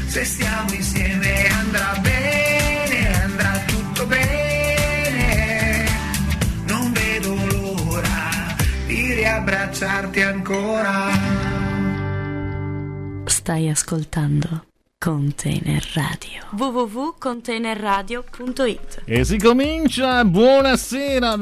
Se stiamo insieme andrà bene, andrà tutto bene. Non vedo l'ora di riabbracciarti ancora. Stai ascoltando Container Radio. www.containerradio.it. E si comincia, buonasera,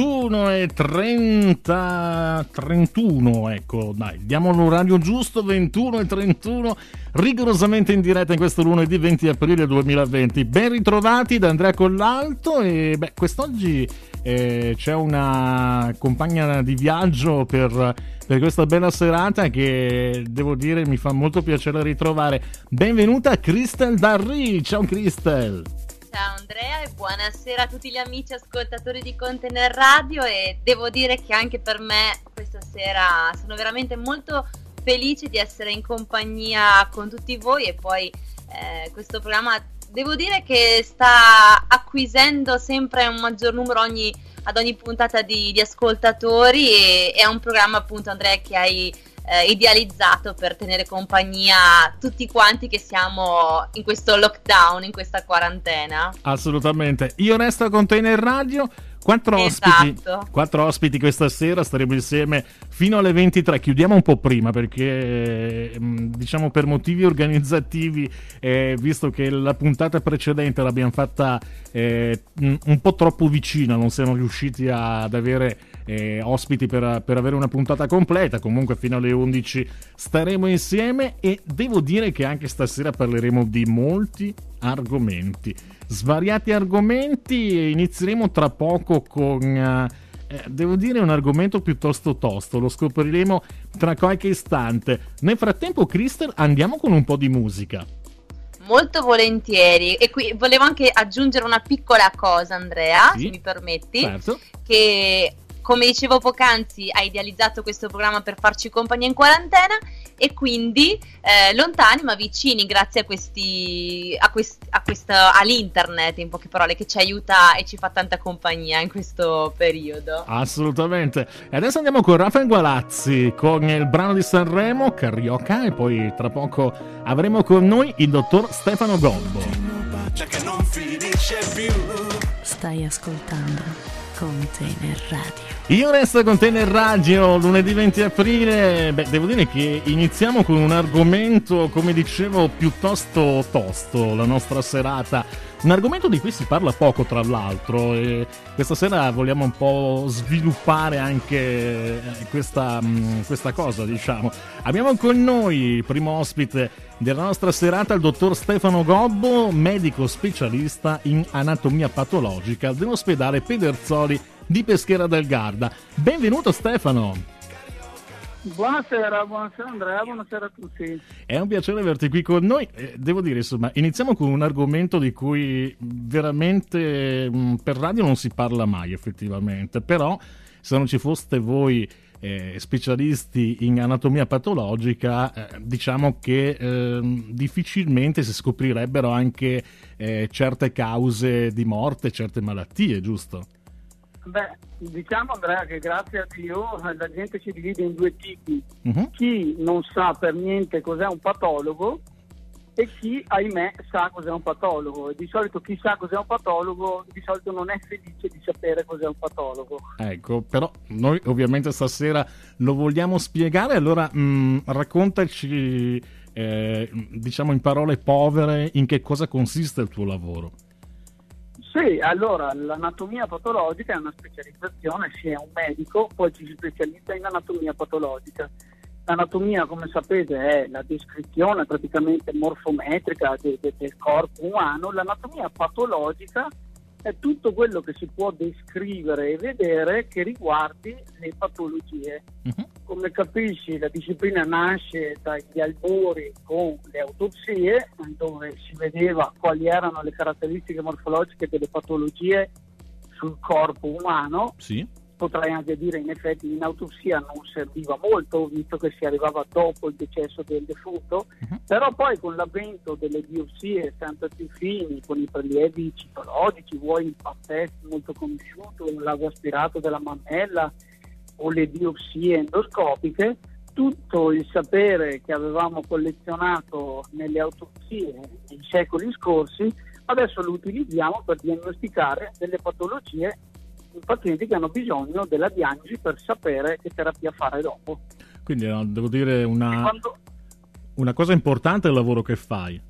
21:31, ecco, dai, diamo l'orario giusto, 21:31, rigorosamente in diretta in questo lunedì 20 aprile 2020. Ben ritrovati da Andrea Collalto e quest'oggi c'è una compagna di viaggio per questa bella serata che devo dire mi fa molto piacere ritrovare. Benvenuta Cristel Darri, ciao Cristel. Ciao Andrea e buonasera a tutti gli amici ascoltatori di Container Radio, e devo dire che anche per me questa sera sono veramente molto felice di essere in compagnia con tutti voi, e poi questo programma devo dire che sta acquisendo sempre un maggior numero ad ogni puntata di ascoltatori, e è un programma appunto, Andrea, che hai idealizzato per tenere compagnia a tutti quanti che siamo in questo lockdown, in questa quarantena. Assolutamente. Io resto a Container Radio. Quattro ospiti questa sera, staremo insieme fino alle 23. Chiudiamo un po' prima perché diciamo per motivi organizzativi, visto che la puntata precedente l'abbiamo fatta un po' troppo vicina, non siamo riusciti ad avere ospiti per avere una puntata completa. Comunque fino alle 11 staremo insieme, e devo dire che anche stasera parleremo di molti argomenti, svariati argomenti, e inizieremo tra poco con devo dire un argomento piuttosto tosto, lo scopriremo tra qualche istante. Nel frattempo, Cristel, andiamo con un po' di musica. Molto volentieri, e qui volevo anche aggiungere una piccola cosa, Andrea, sì, se mi permetti, certo. Che come dicevo poc'anzi hai idealizzato questo programma per farci compagnia in quarantena, e quindi lontani ma vicini grazie all'internet, in poche parole, che ci aiuta e ci fa tanta compagnia in questo periodo. Assolutamente. E adesso andiamo con Raffaele Gualazzi con il brano di Sanremo, Carioca, e poi tra poco avremo con noi il dottor Stefano Gobbo. Stai ascoltando Container Radio. Io resto a Container Radio, lunedì 20 aprile. Devo dire che iniziamo con un argomento, come dicevo, piuttosto tosto, la nostra serata. Un argomento di cui si parla poco, tra l'altro, e questa sera vogliamo un po' sviluppare anche questa cosa, diciamo. Abbiamo con noi il primo ospite della nostra serata, il dottor Stefano Gobbo, medico specialista in anatomia patologica dell'ospedale Pederzoli di Peschiera del Garda. Benvenuto Stefano. Buonasera Andrea, buonasera a tutti. È un piacere averti qui con noi. Devo dire, insomma, iniziamo con un argomento di cui veramente per radio non si parla mai effettivamente, però se non ci foste voi specialisti in anatomia patologica, diciamo che difficilmente si scoprirebbero anche certe cause di morte, certe malattie, giusto? Beh, diciamo Andrea che grazie a Dio la gente si divide in due tipi. Chi non sa per niente cos'è un patologo e chi, ahimè, sa cos'è un patologo. E di solito chi sa cos'è un patologo di solito non è felice di sapere cos'è un patologo. Ecco, però noi ovviamente stasera lo vogliamo spiegare, allora raccontaci, diciamo in parole povere, in che cosa consiste il tuo lavoro. Sì, allora l'anatomia patologica è una specializzazione, si è un medico, poi ci si specializza in anatomia patologica. L'anatomia, come sapete, è la descrizione praticamente morfometrica del corpo umano. L'anatomia patologica è tutto quello che si può descrivere e vedere che riguardi le patologie. Come capisci, la disciplina nasce dagli albori con le autopsie, dove si vedeva quali erano le caratteristiche morfologiche delle patologie sul corpo umano. Sì. Potrei anche dire, in effetti, in autopsia non serviva molto, visto che si arrivava dopo il decesso del defunto, però poi con l'avvento delle biopsie sempre più fini, con i prelievi citologici, vuoi il pap test molto conosciuto, un lago aspirato della mammella o le biopsie endoscopiche, tutto il sapere che avevamo collezionato nelle autopsie nei secoli scorsi, adesso lo utilizziamo per diagnosticare delle patologie in pazienti che hanno bisogno della diagnosi per sapere che terapia fare dopo. Quindi devo dire una cosa importante è il lavoro che fai.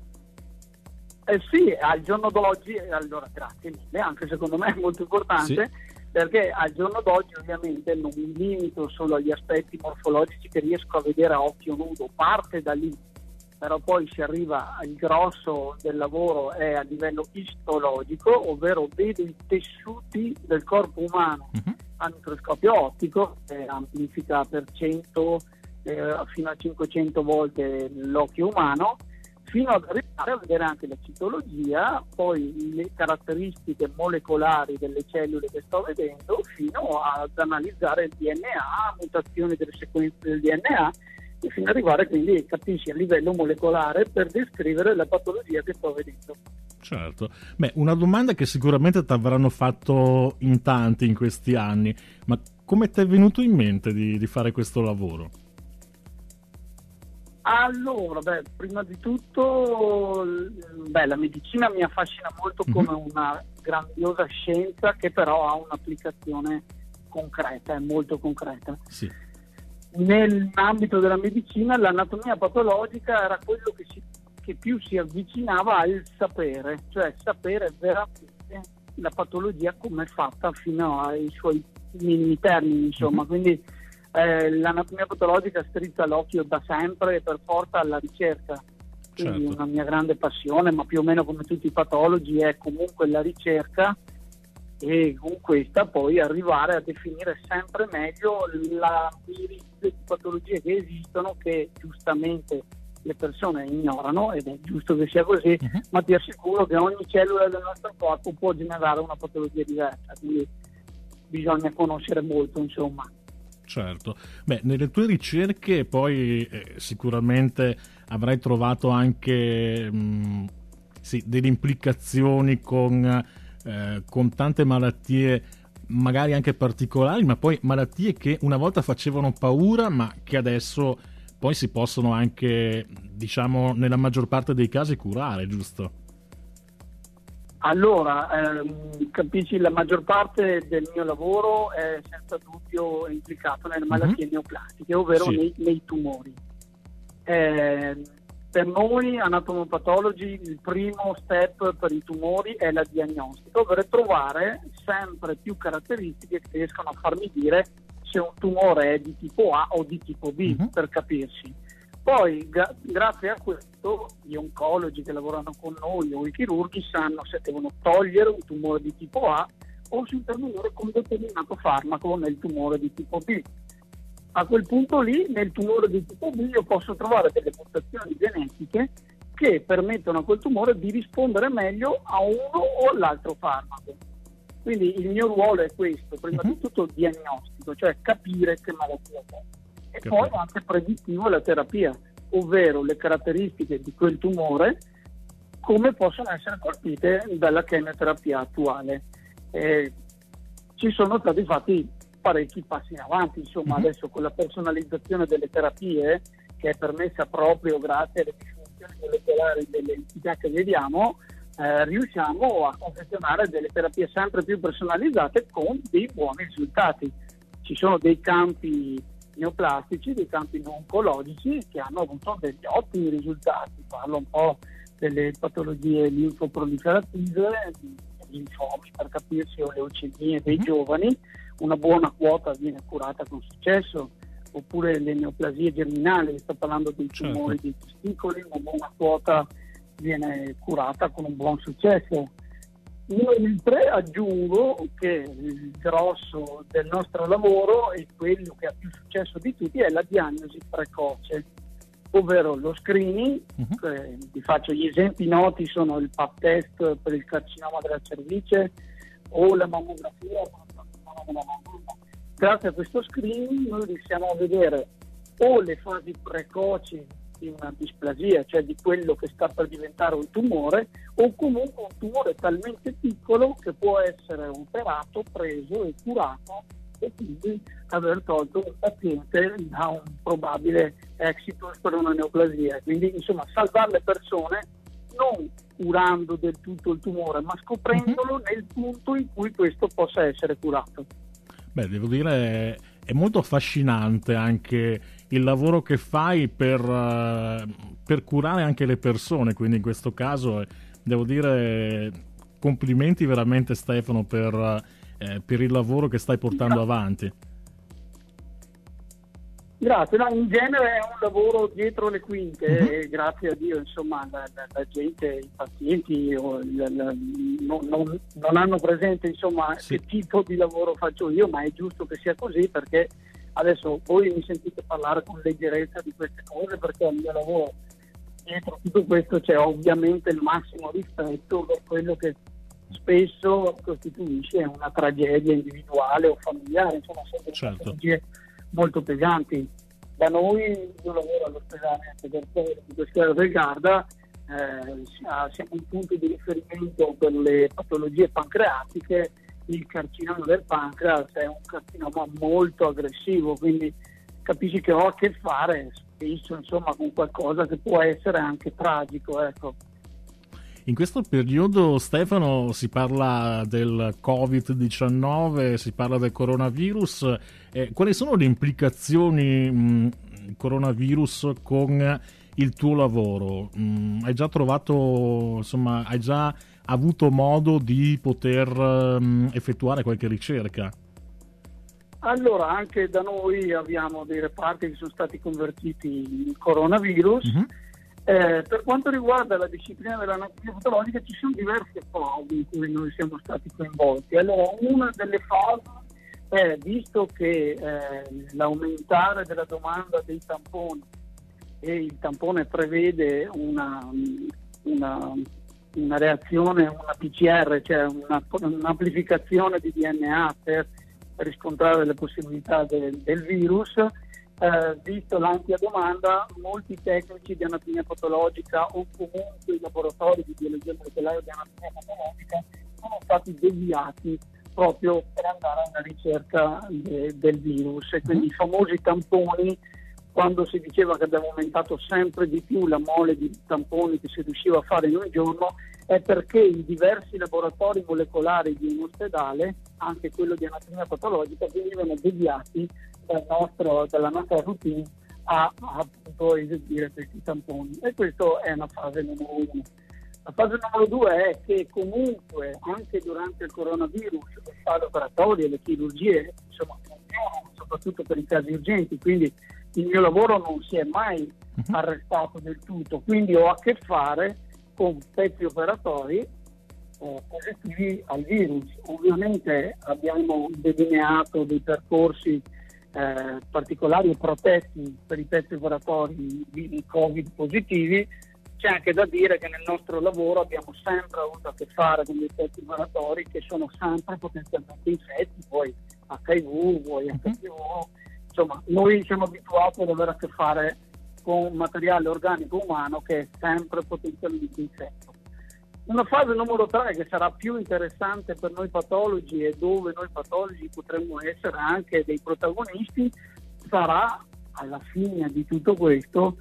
Sì, al giorno d'oggi, allora grazie mille, anche secondo me è molto importante, perché al giorno d'oggi ovviamente non mi limito solo agli aspetti morfologici che riesco a vedere a occhio nudo, parte da lì, però poi si arriva al grosso del lavoro è a livello istologico, ovvero vedo i tessuti del corpo umano a microscopio ottico, amplifica per 100 fino a 500 volte l'occhio umano, fino ad arrivare a vedere anche la citologia, poi le caratteristiche molecolari delle cellule che sto vedendo, fino ad analizzare il DNA, mutazioni delle sequenze del DNA, e fino ad arrivare quindi a capirsi a livello molecolare per descrivere la patologia che sto vedendo. Certo. Beh, una domanda che sicuramente ti avranno fatto in tanti in questi anni, ma come ti è venuto in mente di fare questo lavoro? Allora, prima di tutto, la medicina mi affascina molto come una grandiosa scienza che però ha un'applicazione concreta, è molto concreta. Sì. Nell'ambito della medicina l'anatomia patologica era quello che più si avvicinava al sapere, cioè sapere veramente la patologia come è fatta fino ai suoi minimi termini, insomma, quindi l'anatomia patologica strizza l'occhio da sempre e per forza alla ricerca, quindi certo. Una mia grande passione, ma più o meno come tutti i patologi è comunque la ricerca, e con questa poi arrivare a definire sempre meglio la mirizia di patologie che esistono, che giustamente le persone ignorano, ed è giusto che sia così, ma ti assicuro che ogni cellula del nostro corpo può generare una patologia diversa, quindi bisogna conoscere molto, insomma. Certo. Beh, nelle tue ricerche poi sicuramente avrai trovato anche delle implicazioni con tante malattie magari anche particolari, ma poi malattie che una volta facevano paura, ma che adesso poi si possono anche, diciamo, nella maggior parte dei casi curare, giusto? Allora, capisci, la maggior parte del mio lavoro è senza dubbio implicato nelle malattie neoplastiche, ovvero nei tumori. Per noi anatomopatologi il primo step per i tumori è la diagnostica, ovvero trovare sempre più caratteristiche che riescono a farmi dire se un tumore è di tipo A o di tipo B, per capirsi. Poi grazie a questo gli oncologi che lavorano con noi o i chirurghi sanno se devono togliere un tumore di tipo A o se intervenire con determinato farmaco nel tumore di tipo B. A quel punto lì, nel tumore di tipo B, io posso trovare delle mutazioni genetiche che permettono a quel tumore di rispondere meglio a uno o all'altro farmaco. Quindi il mio ruolo è questo, prima di tutto diagnostico, cioè capire che malattia c'è. E poi anche predittivo la terapia, ovvero le caratteristiche di quel tumore, come possono essere colpite dalla chemioterapia attuale. Ci sono stati fatti parecchi passi in avanti, insomma, adesso con la personalizzazione delle terapie, che è permessa proprio grazie alle definizioni molecolari delle entità che vediamo, riusciamo a confezionare delle terapie sempre più personalizzate con dei buoni risultati. Ci sono dei campi neoplastici, dei campi non oncologici che hanno avuto degli ottimi risultati. Parlo un po' delle patologie linfoproliferative, linfomi per capirsi, o leucemie dei giovani, una buona quota viene curata con successo, oppure le neoplasie germinali, sto parlando dei tumori dei testicoli, una buona quota viene curata con un buon successo. Inoltre aggiungo che il grosso del nostro lavoro e quello che ha più successo di tutti è la diagnosi precoce, ovvero lo screening. Vi faccio gli esempi noti, sono il pap test per il carcinoma della cervice o la mammografia per il carcinoma della mammella. Grazie a questo screening noi riusciamo a vedere o le fasi precoci di una displasia, cioè di quello che sta per diventare un tumore, o comunque un tumore talmente piccolo che può essere operato, preso e curato e quindi aver tolto un paziente da un probabile exitus per una neoplasia. Quindi insomma salvare le persone non curando del tutto il tumore, ma scoprendolo nel punto in cui questo possa essere curato. Beh, devo dire, è molto affascinante anche il lavoro che fai per curare anche le persone, quindi in questo caso devo dire complimenti veramente Stefano per il lavoro che stai portando avanti. Grazie, no, in genere è un lavoro dietro le quinte, e grazie a Dio insomma la gente, i pazienti non hanno presente insomma che tipo di lavoro faccio io, ma è giusto che sia così, perché adesso voi mi sentite parlare con leggerezza di queste cose perché al mio lavoro dietro tutto questo c'è ovviamente il massimo rispetto per quello che spesso costituisce una tragedia individuale o familiare, insomma sono patologie molto pesanti. Da noi, io lavoro all'ospedale di Schiera del Garda, siamo un punto di riferimento per le patologie pancreatiche. Il carcinoma del pancreas è un carcinoma molto aggressivo, quindi capisci che ho a che fare spesso insomma con qualcosa che può essere anche tragico, ecco. In questo periodo, Stefano, si parla del Covid-19, si parla del coronavirus. Quali sono le implicazioni coronavirus con il tuo lavoro? Hai già trovato, insomma, hai già avuto modo di poter effettuare qualche ricerca? Allora, anche da noi abbiamo dei reparti che sono stati convertiti in coronavirus. Per quanto riguarda la disciplina dell'anatomia patologica, ci sono diverse fasi in cui noi siamo stati coinvolti. Allora, una delle fasi è, visto che l'aumentare della domanda dei tamponi, e il tampone prevede una reazione, una PCR, cioè un'amplificazione di DNA per riscontrare le possibilità del virus, visto l'ampia domanda, molti tecnici di anatomia patologica o comunque i laboratori di biologia molecolare di anatomia patologica sono stati deviati proprio per andare alla ricerca del virus. E quindi i famosi tamponi, quando si diceva che abbiamo aumentato sempre di più la mole di tamponi che si riusciva a fare in un giorno, è perché i diversi laboratori molecolari di un ospedale, anche quello di anatomia patologica, venivano deviati dalla nostra routine a appunto eseguire questi tamponi. E questa è una fase numero 1. La fase numero 2 è che comunque anche durante il coronavirus le sale operatorie, le chirurgie, insomma, funzionano soprattutto per i casi urgenti, quindi il mio lavoro non si è mai arrestato del tutto, quindi ho a che fare con pezzi operatori positivi al virus. Ovviamente abbiamo delineato dei percorsi particolari e protetti per i pezzi operatori di Covid positivi. C'è anche da dire che nel nostro lavoro abbiamo sempre avuto a che fare con dei pezzi operatori che sono sempre potenzialmente infetti, poi HIV, poi HPV. Insomma, noi siamo abituati ad avere a che fare con materiale organico umano che è sempre potenzialmente infetto. Una fase numero 3 che sarà più interessante per noi patologi e dove noi patologi potremmo essere anche dei protagonisti sarà, alla fine di tutto questo,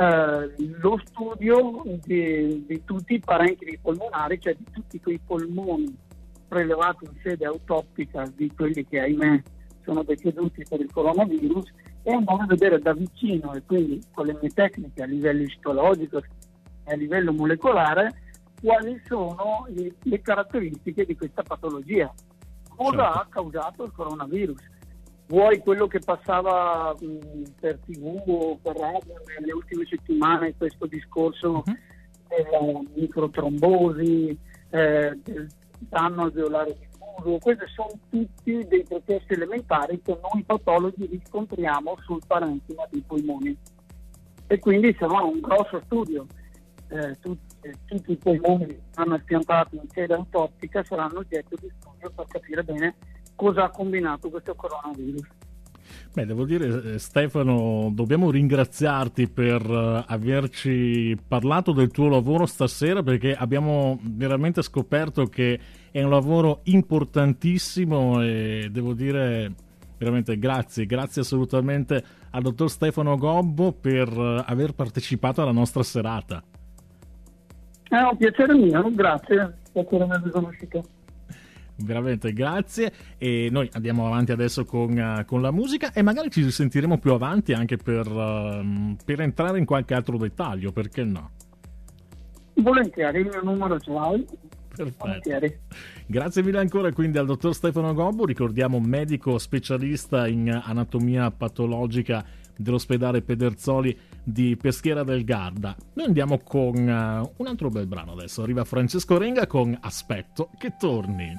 lo studio di tutti i parenchimi polmonari, cioè di tutti quei polmoni prelevati in sede autoptica di quelli che ahimè sono deceduti per il coronavirus, e andare a vedere da vicino, e quindi con le mie tecniche a livello istologico e a livello molecolare, quali sono le caratteristiche di questa patologia. Cosa ha causato il coronavirus? Vuoi quello che passava per TV o per radio nelle ultime settimane, questo discorso della microtrombosi, del danno alveolare diffuso, questi sono tutti dei processi elementari che noi patologi riscontriamo sul parenchima dei polmoni. E quindi sarà un grosso studio. Tutti i polmoni piantati in sede autoptica saranno oggetto di studio per capire bene cosa ha combinato questo coronavirus. Beh, devo dire, Stefano, dobbiamo ringraziarti per averci parlato del tuo lavoro stasera, perché abbiamo veramente scoperto che è un lavoro importantissimo e devo dire Veramente grazie assolutamente al dottor Stefano Gobbo per aver partecipato alla nostra serata. È un piacere mio, grazie per avermi conosciuto. Veramente grazie, e noi andiamo avanti adesso con la musica e magari ci sentiremo più avanti anche per entrare in qualche altro dettaglio, perché no? Volentieri, il mio numero ce l'hai. Perfetto. Grazie mille ancora quindi al dottor Stefano Gobbo, ricordiamo medico specialista in anatomia patologica dell'ospedale Pederzoli di Peschiera del Garda. Noi andiamo con un altro bel brano adesso, arriva Francesco Renga con Aspetto che torni.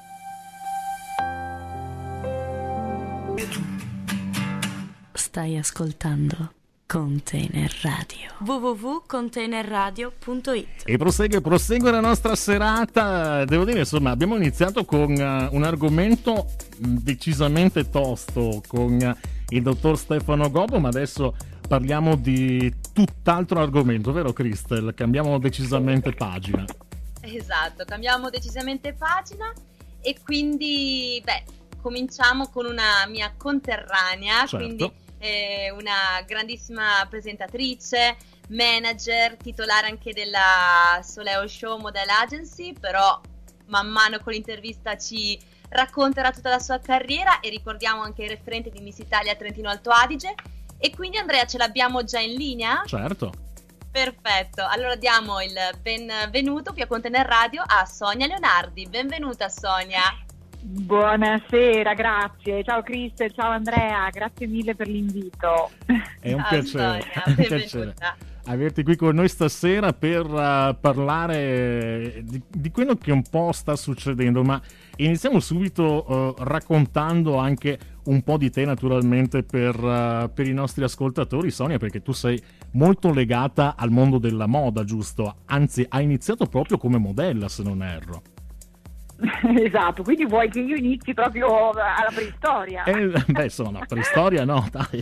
Stai ascoltando Container Radio. www.containerradio.it. E prosegue la nostra serata. Devo dire, insomma, abbiamo iniziato con un argomento decisamente tosto con il dottor Stefano Gobbo, ma adesso parliamo di tutt'altro argomento, vero Cristel? Cambiamo decisamente pagina. Esatto, cambiamo decisamente pagina e quindi, cominciamo con una mia conterranea, certo. Quindi una grandissima presentatrice, manager, titolare anche della Soleo Show Model Agency, però man mano con l'intervista ci racconterà tutta la sua carriera e ricordiamo anche il referente di Miss Italia Trentino Alto Adige. E quindi Andrea, ce l'abbiamo già in linea? Certo. Perfetto, allora diamo il benvenuto qui a Container Radio a Sonia Leonardi. Benvenuta Sonia. Buonasera, grazie. Ciao Cristel, ciao Andrea, grazie mille per l'invito. È un Ciao, piacere, Sonia, è un benvenuta. piacere averti qui con noi stasera per parlare di quello che un po' sta succedendo, ma iniziamo subito raccontando anche un po' di te naturalmente per i nostri ascoltatori, Sonia, perché tu sei molto legata al mondo della moda, giusto? Anzi, hai iniziato proprio come modella, se non erro. Esatto, quindi vuoi che io inizi proprio alla preistoria? Insomma, preistoria no, dai.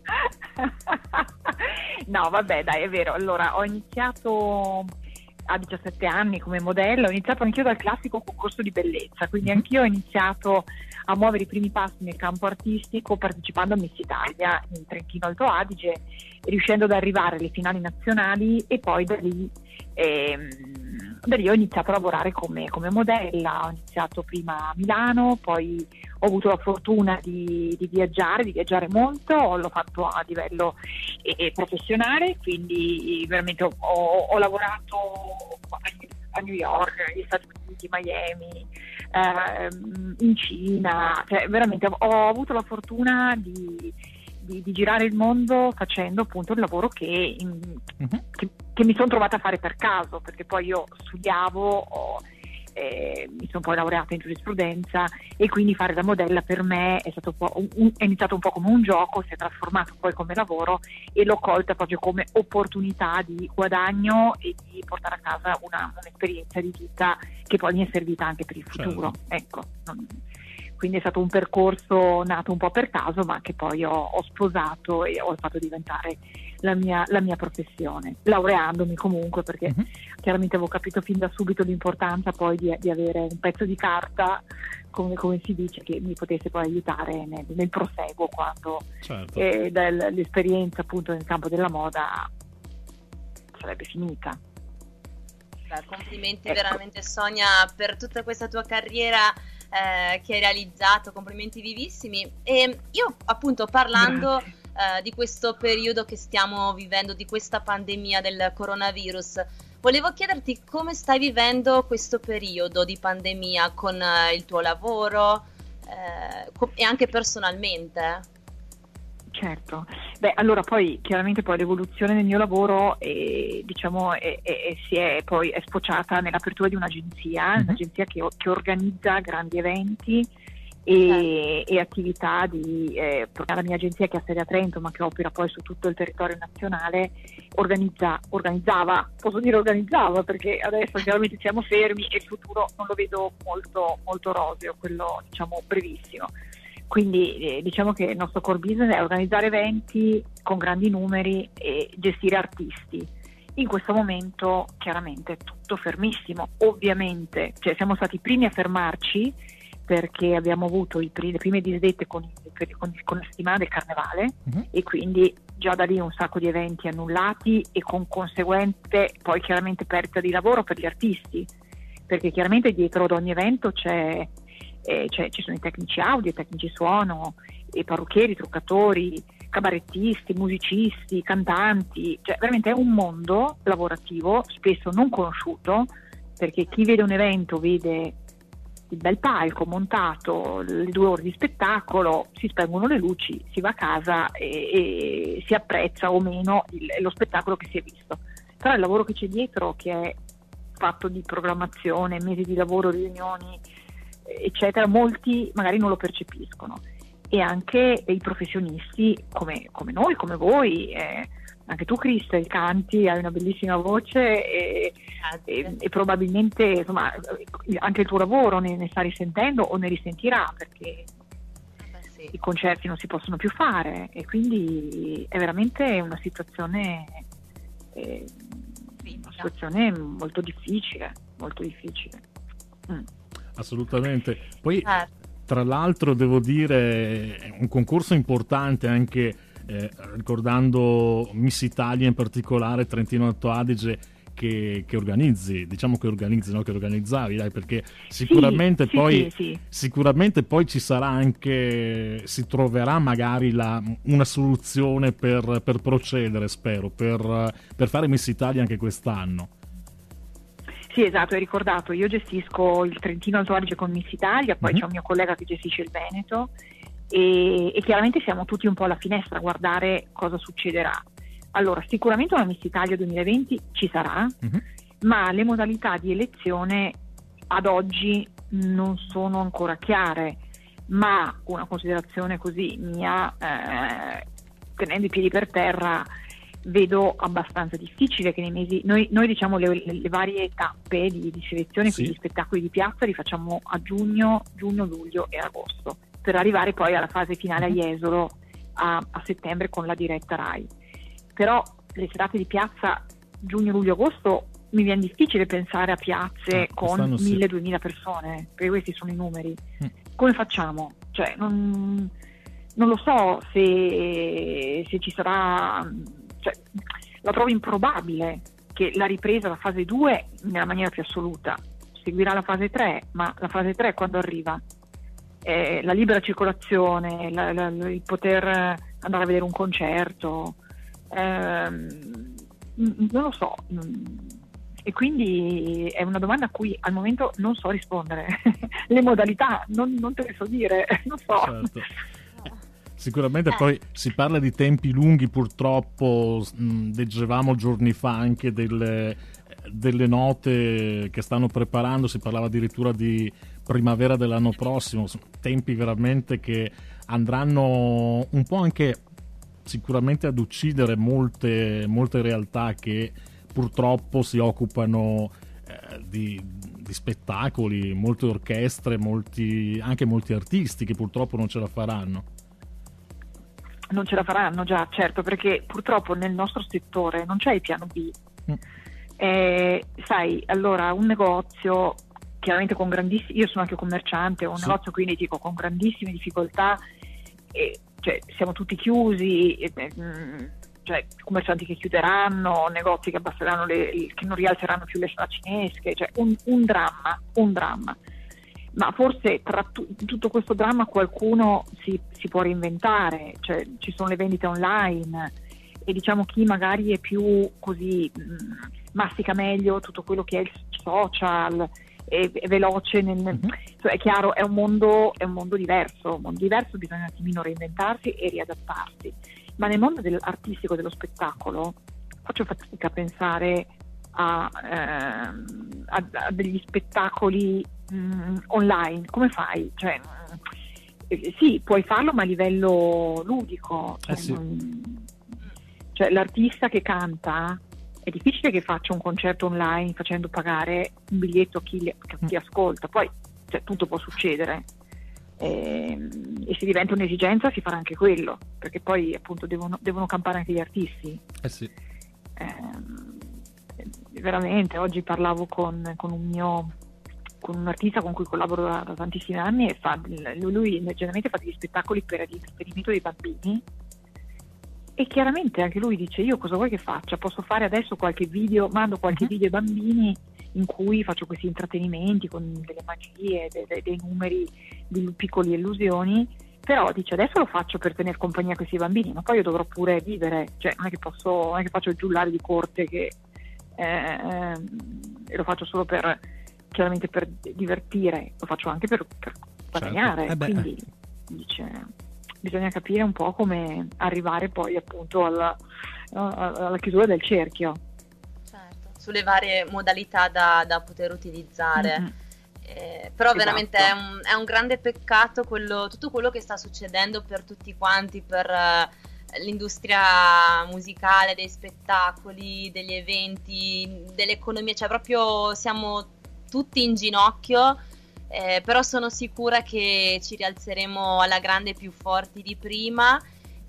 No, vabbè, dai, è vero. Allora, ho iniziato a 17 anni come modella, ho iniziato anch'io dal classico concorso di bellezza, quindi anch'io ho iniziato a muovere i primi passi nel campo artistico partecipando a Miss Italia in Trentino Alto Adige, riuscendo ad arrivare alle finali nazionali e poi da lì ho iniziato a lavorare come modella. Ho iniziato prima a Milano, poi ho avuto la fortuna di viaggiare molto, l'ho fatto a livello professionale, quindi veramente ho lavorato a New York, negli Stati Uniti, Miami, in Cina, cioè veramente ho avuto la fortuna di girare il mondo facendo appunto il lavoro che mi sono trovata a fare per caso, perché poi io studiavo, mi sono poi laureata in giurisprudenza e quindi fare la modella per me è stato è iniziato un po' come un gioco, si è trasformato poi come lavoro e l'ho colta proprio come opportunità di guadagno e di portare a casa un'esperienza di vita che poi mi è servita anche per il futuro. Certo. Ecco. Quindi è stato un percorso nato un po' per caso, ma che poi ho sposato e ho fatto diventare la mia professione, laureandomi comunque, perché chiaramente avevo capito fin da subito l'importanza poi di avere un pezzo di carta, come si dice, che mi potesse poi aiutare nel proseguo quando certo. L'esperienza appunto nel campo della moda sarebbe finita. Complimenti veramente Sonia per tutta questa tua carriera che hai realizzato, complimenti vivissimi. E io appunto parlando di questo periodo che stiamo vivendo, di questa pandemia del coronavirus, volevo chiederti come stai vivendo questo periodo di pandemia con il tuo lavoro e anche personalmente. Certo, allora poi chiaramente poi l'evoluzione del mio lavoro è sfociata nell'apertura di un'agenzia, un'agenzia che organizza grandi eventi e attività la mia agenzia che ha sede a Trento ma che opera poi su tutto il territorio nazionale organizzava perché adesso chiaramente siamo fermi e il futuro non lo vedo molto, molto roseo, quello diciamo brevissimo. Quindi diciamo che il nostro core business è organizzare eventi con grandi numeri e gestire artisti. In questo momento chiaramente è tutto fermissimo, ovviamente, cioè siamo stati i primi a fermarci perché abbiamo avuto le prime disdette con il con la settimana del carnevale, e quindi già da lì un sacco di eventi annullati e con conseguente poi chiaramente perdita di lavoro per gli artisti, perché chiaramente dietro ad ogni evento ci sono i tecnici audio, i tecnici suono, i parrucchieri, i truccatori, cabarettisti, musicisti, cantanti, cioè veramente è un mondo lavorativo spesso non conosciuto, perché chi vede un evento vede il bel palco montato, le 2 ore di spettacolo, si spengono le luci, si va a casa e si apprezza o meno lo spettacolo che si è visto. Però il lavoro che c'è dietro, che è fatto di programmazione, mesi di lavoro, riunioni, eccetera, molti magari non lo percepiscono, e anche i professionisti come noi, come voi, anche tu Crystal canti, hai una bellissima voce e probabilmente insomma anche il tuo lavoro ne sta risentendo o ne risentirà, perché i concerti non si possono più fare, e quindi è veramente una situazione molto difficile. Assolutamente. Poi tra l'altro devo dire è un concorso importante anche, ricordando Miss Italia in particolare, Trentino Alto Adige, che organizzavi, dai, perché sicuramente sicuramente poi ci sarà anche, si troverà magari una soluzione per procedere, spero, per fare Miss Italia anche quest'anno. Sì, esatto, hai ricordato, io gestisco il Trentino Alto Adige con Miss Italia, poi c'è un mio collega che gestisce il Veneto, e chiaramente siamo tutti un po' alla finestra a guardare cosa succederà. Allora, sicuramente una Miss Italia 2020 ci sarà, ma le modalità di elezione ad oggi non sono ancora chiare, ma una considerazione così mia, tenendo i piedi per terra, vedo abbastanza difficile che nei mesi, noi diciamo le varie tappe di selezione, quindi spettacoli di piazza li facciamo a giugno, luglio e agosto, per arrivare poi alla fase finale a Jesolo a settembre con la diretta Rai. Però le serate di piazza giugno, luglio, agosto mi viene difficile pensare a piazze con 1.000-2.000 persone, perché questi sono i numeri. Come facciamo? Cioè non lo so se ci sarà, cioè, la trovo improbabile che la ripresa, la fase 2 nella maniera più assoluta, seguirà la fase 3, ma la fase 3 quando arriva? La libera circolazione, il poter andare a vedere un concerto, non lo so, e quindi è una domanda a cui al momento non so rispondere. Le modalità non te le so dire, non so. Certo. Sicuramente poi si parla di tempi lunghi, purtroppo leggevamo giorni fa anche delle note che stanno preparando, si parlava addirittura di primavera dell'anno prossimo, tempi veramente che andranno un po' anche sicuramente ad uccidere molte realtà che purtroppo si occupano di spettacoli, molte orchestre, anche molti artisti che purtroppo non ce la faranno. Non ce la faranno, già, certo, perché purtroppo nel nostro settore non c'è il piano B. Sai, allora un negozio chiaramente con grandissimi, io sono anche commerciante, ho un negozio, quindi dico con grandissime difficoltà, cioè siamo tutti chiusi, cioè commercianti che chiuderanno, negozi che abbasseranno che non rialzeranno più le saracinesche, cioè un dramma. Ma forse tra tutto questo dramma qualcuno si può reinventare, cioè ci sono le vendite online, e diciamo chi magari è più così mastica meglio tutto quello che è il social, è veloce cioè, è chiaro, è un mondo diverso, bisogna un attimino reinventarsi e riadattarsi. Ma nel mondo artistico, dello spettacolo, faccio fatica a pensare a degli spettacoli online. Come fai? Cioè, sì, puoi farlo, ma a livello ludico, cioè l'artista che canta è difficile che faccia un concerto online facendo pagare un biglietto a chi ascolta. Poi cioè, tutto può succedere, e se diventa un'esigenza si farà anche quello, perché poi appunto devono campare anche gli artisti. Sì. Veramente oggi parlavo con un mio con un artista con cui collaboro da tantissimi anni, e lui generalmente fa degli spettacoli per il divertimento dei bambini, e chiaramente anche lui dice: io cosa vuoi che faccia? Posso fare adesso qualche video, mando qualche video ai bambini in cui faccio questi intrattenimenti con delle magie, dei numeri di piccole illusioni, però dice adesso lo faccio per tenere compagnia a questi bambini, ma poi io dovrò pure vivere, cioè non è che faccio il giullare di corte e lo faccio solo chiaramente per divertire, lo faccio anche per guadagnare, certo. Quindi dice bisogna capire un po' come arrivare poi appunto alla chiusura del cerchio. Certo, sulle varie modalità da poter utilizzare. Però esatto. Veramente è un grande peccato tutto quello che sta succedendo per tutti quanti, per l'industria musicale, dei spettacoli, degli eventi, dell'economia, cioè proprio siamo tutti in ginocchio, però sono sicura che ci rialzeremo alla grande più forti di prima.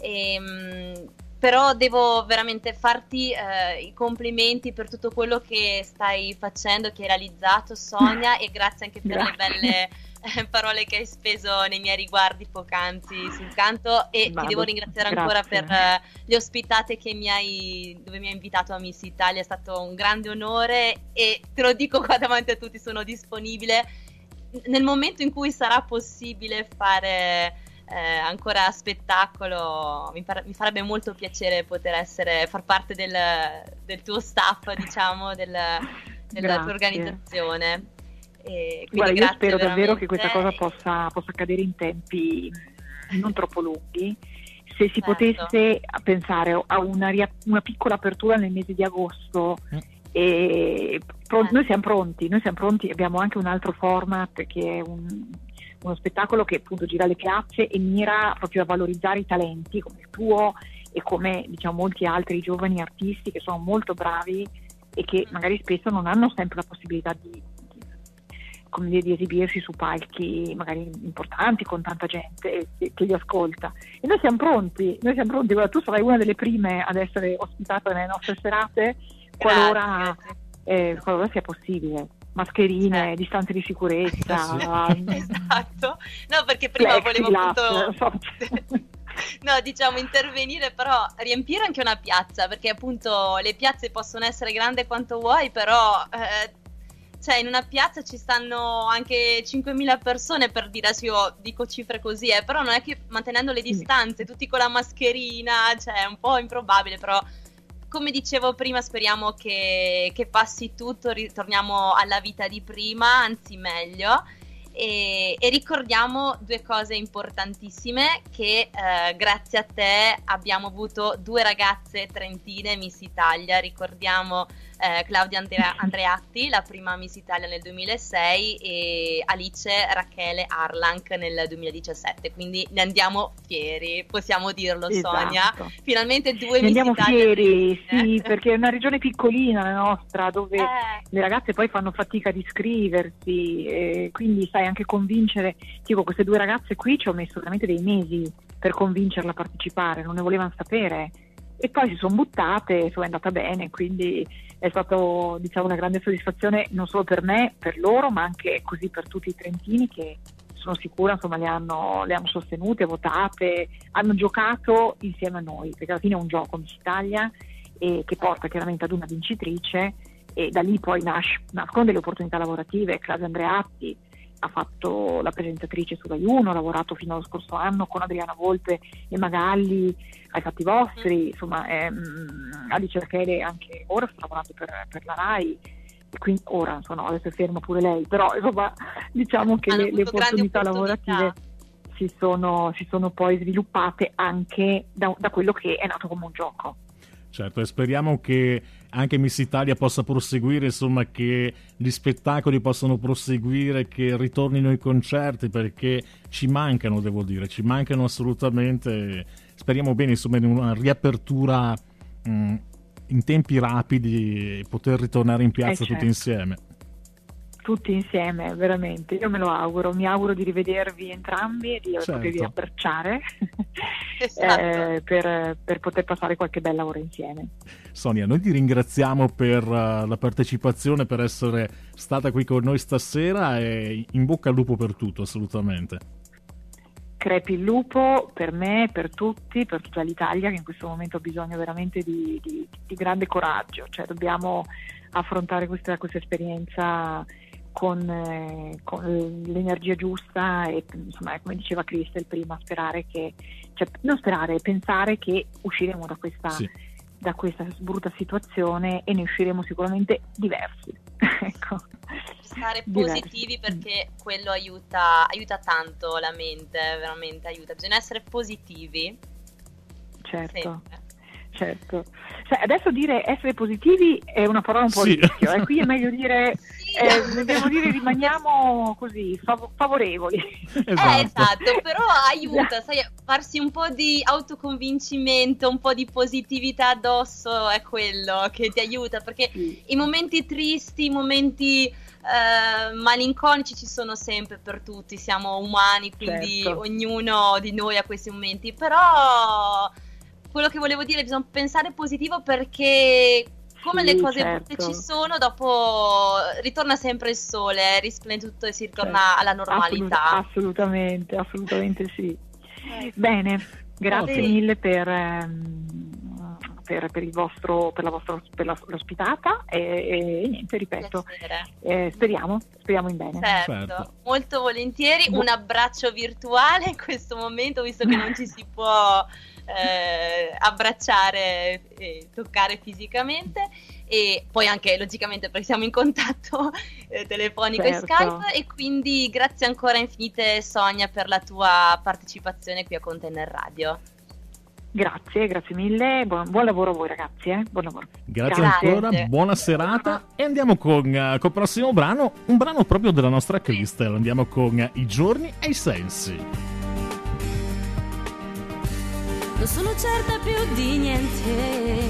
Però devo veramente farti i complimenti per tutto quello che stai facendo, che hai realizzato, Sonia, e grazie anche per le belle parole che hai speso nei miei riguardi poc'anzi sul canto, e ti devo ringraziare ancora per le ospitate dove mi hai invitato a Miss Italia. È stato un grande onore, e te lo dico qua davanti a tutti, sono disponibile nel momento in cui sarà possibile fare ancora spettacolo. Mi farebbe molto piacere poter far parte del tuo staff, diciamo, della tua organizzazione. Guarda, io spero davvero che questa cosa possa accadere in tempi non troppo lunghi. Se si potesse pensare a una piccola apertura nel mese di agosto, noi siamo pronti, abbiamo anche un altro format che è uno spettacolo che appunto gira le piazze e mira proprio a valorizzare i talenti come il tuo e come, diciamo, molti altri giovani artisti che sono molto bravi e che magari spesso non hanno sempre la possibilità di esibirsi su palchi magari importanti con tanta gente che li ascolta, e noi siamo pronti. Guarda, tu sarai una delle prime ad essere ospitata nelle nostre serate qualora sia possibile. Mascherine, distanze di sicurezza. Esatto. No, perché prima volevo appunto no, diciamo intervenire, però riempire anche una piazza, perché appunto le piazze possono essere grandi quanto vuoi, però cioè in una piazza ci stanno anche 5.000 persone, per dire, adesso io dico cifre così, però non è che mantenendo le distanze, tutti con la mascherina, cioè è un po' improbabile, però come dicevo prima speriamo che passi tutto, ritorniamo alla vita di prima, anzi meglio, e ricordiamo due cose importantissime, che grazie a te abbiamo avuto 2 ragazze trentine Miss Italia. Ricordiamo Claudia Andreatti, la prima Miss Italia nel 2006, e Alice Rachele Arlanc nel 2017, quindi ne andiamo fieri, possiamo dirlo. Esatto. Sonia, finalmente 2 Miss Italia. Ne andiamo fieri, sì, perché è una regione piccolina la nostra, dove le ragazze poi fanno fatica ad iscriversi, quindi sai, anche convincere, tipo queste 2 ragazze qui ci ho messo veramente dei mesi per convincerle a partecipare, non ne volevano sapere, e poi si sono buttate, è andata bene, quindi è stato, diciamo, una grande soddisfazione non solo per me, per loro, ma anche così per tutti i trentini che sono sicura, insomma, le hanno sostenute, votate, hanno giocato insieme a noi, perché alla fine è un gioco Miss Italia che porta chiaramente ad una vincitrice, e da lì poi nascono delle opportunità lavorative. Claudia Andreatti ha fatto la presentatrice su Rai 1, ha lavorato fino allo scorso anno con Adriana Volpe e Magalli ai Fatti Vostri, insomma Alice Rachele anche ora sta lavorando per la Rai, e quindi ora insomma adesso è ferma pure lei, però insomma diciamo che le opportunità lavorative si sono poi sviluppate anche da quello che è nato come un gioco. Certo, e speriamo che anche Miss Italia possa proseguire, insomma, che gli spettacoli possano proseguire, che ritornino i concerti, perché ci mancano, devo dire, ci mancano assolutamente. Speriamo bene, insomma, in una riapertura in tempi rapidi, poter ritornare in piazza tutti insieme. Tutti insieme, veramente, io me lo auguro, mi auguro di rivedervi entrambi e di potervi abbracciare Esatto. per poter passare qualche bella ora insieme. Sonia, noi ti ringraziamo per la partecipazione, per essere stata qui con noi stasera, e in bocca al lupo per tutto, assolutamente. Crepi il lupo per me, per tutti, per tutta l'Italia, che in questo momento ha bisogno veramente di grande coraggio, cioè dobbiamo affrontare questa esperienza con l'energia giusta e, insomma, come diceva Christel prima, pensare che usciremo da questa brutta situazione, e ne usciremo sicuramente diversi. Ecco. Stare positivi, perché quello aiuta tanto la mente, veramente aiuta. Bisogna essere positivi. Certo. Adesso dire essere positivi è una parola un po' rischio, qui è meglio dire devo dire rimaniamo così favorevoli. Esatto, però aiuta, sai, farsi un po' di autoconvincimento, un po' di positività addosso, è quello che ti aiuta, perché i momenti tristi, i momenti malinconici ci sono sempre per tutti, siamo umani, quindi ognuno di noi ha questi momenti, però quello che volevo dire, bisogna pensare positivo, perché come le cose brutte ci sono, dopo ritorna sempre il sole, risplende tutto e si ritorna alla normalità. Assolutamente sì. Bene, grazie mille per l'ospitata e niente, ripeto, speriamo in bene. Certo, molto volentieri. Un abbraccio virtuale in questo momento, visto che non ci si può abbracciare e toccare fisicamente, e poi anche logicamente perché siamo in contatto telefonico e Skype, e quindi grazie ancora infinite, Sonia, per la tua partecipazione qui a Container Radio. Grazie mille, buon lavoro a voi ragazzi, buon lavoro. Grazie ancora, buona serata, e andiamo con il prossimo brano, un brano proprio della nostra Christel, andiamo con I giorni e i sensi. Non sono certa più di niente.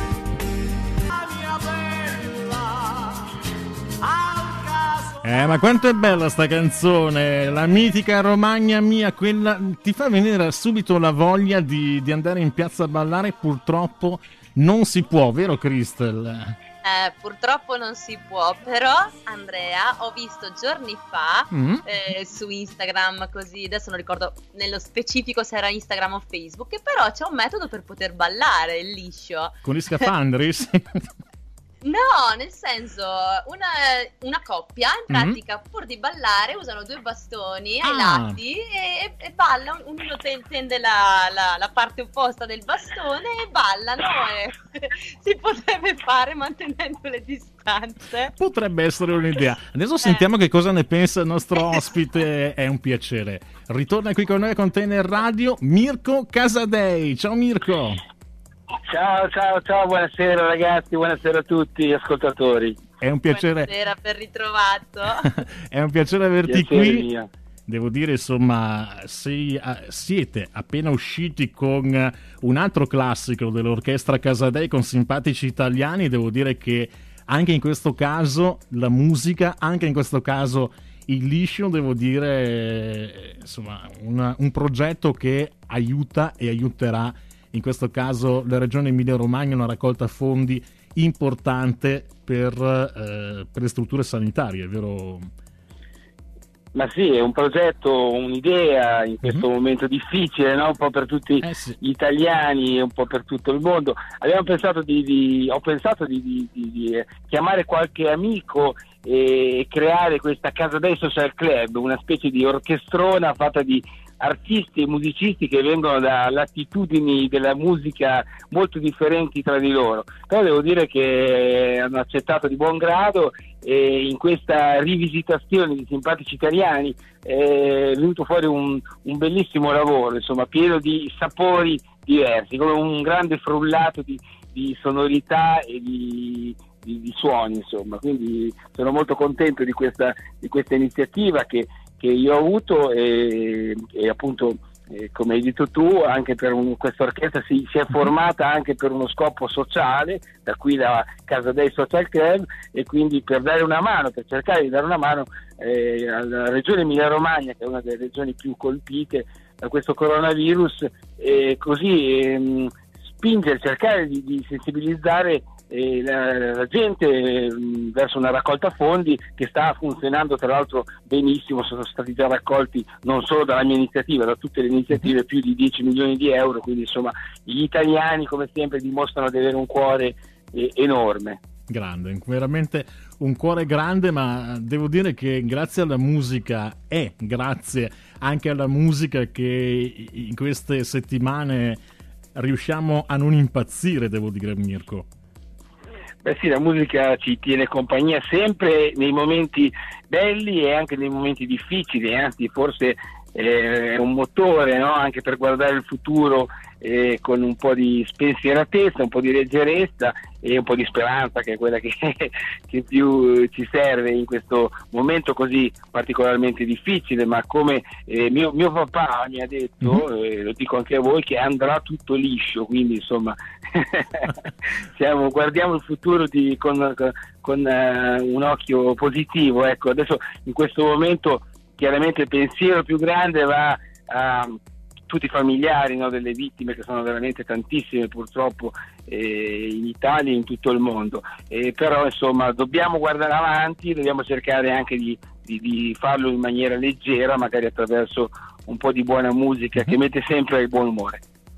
Ma quanto è bella sta canzone, la mitica Romagna mia, quella ti fa venire subito la voglia di andare in piazza a ballare. Purtroppo non si può, vero Christel? Purtroppo non si può, però Andrea, ho visto giorni fa su Instagram, così adesso non ricordo nello specifico se era Instagram o Facebook, che però c'è un metodo per poter ballare il liscio con gli scafandri. No, nel senso, una coppia in pratica pur di ballare usano due bastoni ai lati e ballano, ognuno tende la parte opposta del bastone e ballano, e si potrebbe fare mantenendo le distanze. Potrebbe essere un'idea. Adesso sentiamo che cosa ne pensa il nostro ospite, è un piacere. Ritorna qui con noi a Container Radio Mirko Casadei. Ciao Mirko. Ciao, buonasera ragazzi, buonasera a tutti gli ascoltatori. È un piacere. Buonasera, ben ritrovato. È un piacere averti qui. Mio. Devo dire, insomma, siete appena usciti con un altro classico dell'orchestra Casadei, con Simpatici Italiani. Devo dire che anche in questo caso la musica, anche in questo caso il liscio, devo dire, insomma, un progetto che aiuta e aiuterà in questo caso la regione Emilia-Romagna, una raccolta fondi importante per le strutture sanitarie, vero? Ma sì, è un progetto, un'idea in questo momento difficile, no? Un po' per tutti gli italiani e un po' per tutto il mondo. Ho pensato di chiamare qualche amico e creare questa Casadei Social Club, una specie di orchestrona fatta di artisti e musicisti che vengono da latitudini della musica molto differenti tra di loro, però devo dire che hanno accettato di buon grado, e in questa rivisitazione di Simpatici Italiani è venuto fuori un bellissimo lavoro, insomma, pieno di sapori diversi, come un grande frullato di sonorità e di suoni, insomma. Quindi sono molto contento di questa iniziativa che io ho avuto, e appunto, come hai detto tu, anche per questa orchestra si è formata anche per uno scopo sociale, da qui la Casadei Social Club, e quindi per dare una mano, per cercare di dare una mano alla regione Emilia-Romagna, che è una delle regioni più colpite da questo coronavirus, così spingere, cercare di sensibilizzare la gente verso una raccolta fondi che sta funzionando tra l'altro benissimo. Sono stati già raccolti non solo dalla mia iniziativa, da tutte le iniziative, più di 10 milioni di euro, quindi insomma gli italiani come sempre dimostrano di avere un cuore enorme. Grande, veramente un cuore grande, ma devo dire che grazie alla musica grazie anche alla musica che in queste settimane riusciamo a non impazzire, devo dire, Mirko. Beh sì, la musica ci tiene compagnia sempre nei momenti belli e anche nei momenti difficili, anzi forse è un motore, no? Anche per guardare il futuro con un po' di spensieratezza, un po' di leggerezza e un po' di speranza, che è quella che più ci serve in questo momento così particolarmente difficile. Ma come mio papà mi ha detto, lo dico anche a voi, che andrà tutto liscio, quindi insomma guardiamo il futuro con un occhio positivo. Ecco, adesso in questo momento chiaramente il pensiero più grande va a tutti i familiari, no, delle vittime, che sono veramente tantissime purtroppo in Italia e in tutto il mondo, però insomma dobbiamo guardare avanti, dobbiamo cercare anche di farlo in maniera leggera, magari attraverso un po' di buona musica che mette sempre il buon umore.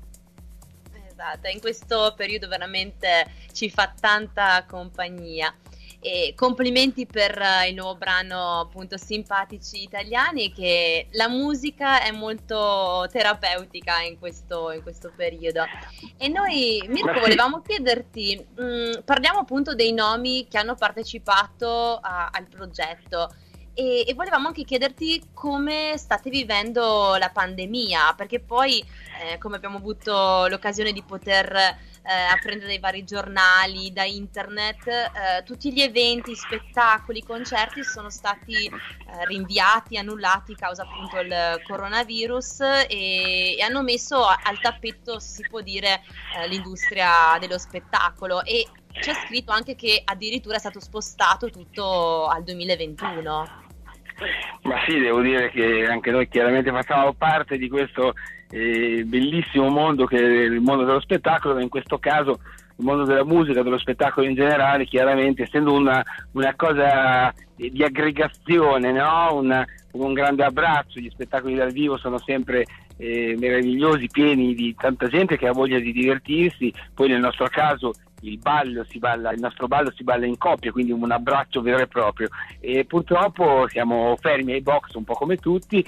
Esatto, in questo periodo veramente ci fa tanta compagnia. E complimenti per il nuovo brano, appunto, Simpatici Italiani, che la musica è molto terapeutica in questo periodo. E noi, Mirko, volevamo chiederti, parliamo appunto dei nomi che hanno partecipato al progetto e volevamo anche chiederti come state vivendo la pandemia, perché poi come abbiamo avuto l'occasione di poter apprendere dai vari giornali, da internet, tutti gli eventi, spettacoli, concerti sono stati rinviati, annullati causa appunto il coronavirus e hanno messo al tappeto, si può dire, l'industria dello spettacolo, e c'è scritto anche che addirittura è stato spostato tutto al 2021. Ma sì, devo dire che anche noi chiaramente facciamo parte di questo bellissimo mondo che è il mondo dello spettacolo, ma in questo caso il mondo della musica, dello spettacolo in generale, chiaramente essendo una cosa di aggregazione, no? Un grande abbraccio. Gli spettacoli dal vivo sono sempre meravigliosi, pieni di tanta gente che ha voglia di divertirsi. Poi nel nostro caso il nostro ballo si balla in coppia, quindi un abbraccio vero e proprio, e purtroppo siamo fermi ai box un po' come tutti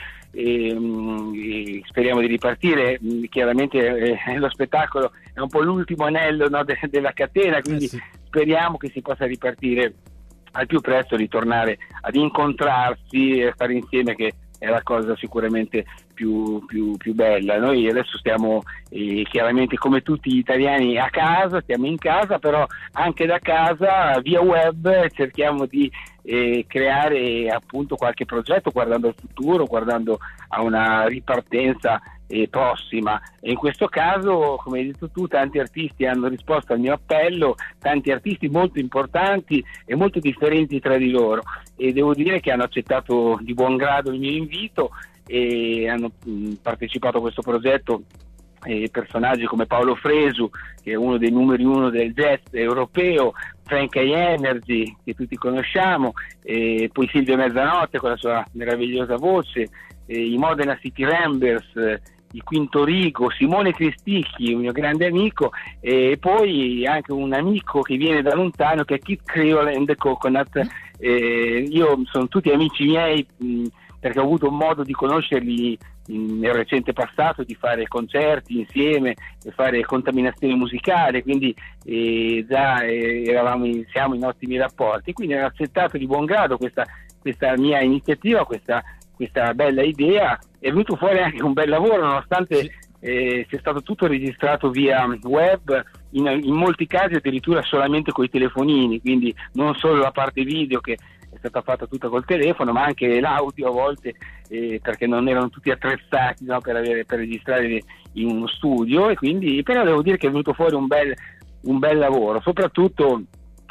e speriamo di ripartire. Chiaramente lo spettacolo è un po' l'ultimo anello, no, della catena, quindi speriamo che si possa ripartire al più presto, ritornare ad incontrarsi e stare insieme, che è la cosa sicuramente più bella. Noi adesso stiamo chiaramente come tutti gli italiani a casa, stiamo in casa, però anche da casa via web cerchiamo di creare appunto qualche progetto, guardando al futuro, guardando a una ripartenza prossima, e in questo caso, come hai detto tu, tanti artisti hanno risposto al mio appello, tanti artisti molto importanti e molto differenti tra di loro, e devo dire che hanno accettato di buon grado il mio invito e hanno partecipato a questo progetto personaggi come Paolo Fresu, che è uno dei numeri uno del jazz europeo, Frank Energy, che tutti conosciamo, poi Silvio Mezzanotte con la sua meravigliosa voce, i Modena City Rambers, il Quinto Rigo, Simone Cristicchi, un mio grande amico, e poi anche un amico che viene da lontano, che è Kid Creole and the Coconut. Io sono tutti amici miei, perché ho avuto modo di conoscerli nel recente passato, di fare concerti insieme e fare contaminazione musicale, quindi già siamo in ottimi rapporti, quindi hanno accettato di buon grado questa mia iniziativa, questa bella idea. È venuto fuori anche un bel lavoro, nonostante sia stato tutto registrato via web, in molti casi addirittura solamente coi telefonini, quindi non solo la parte video che è stata fatta tutta col telefono, ma anche l'audio a volte, perché non erano tutti attrezzati, no, per registrare in uno studio, e quindi però devo dire che è venuto fuori un bel lavoro, soprattutto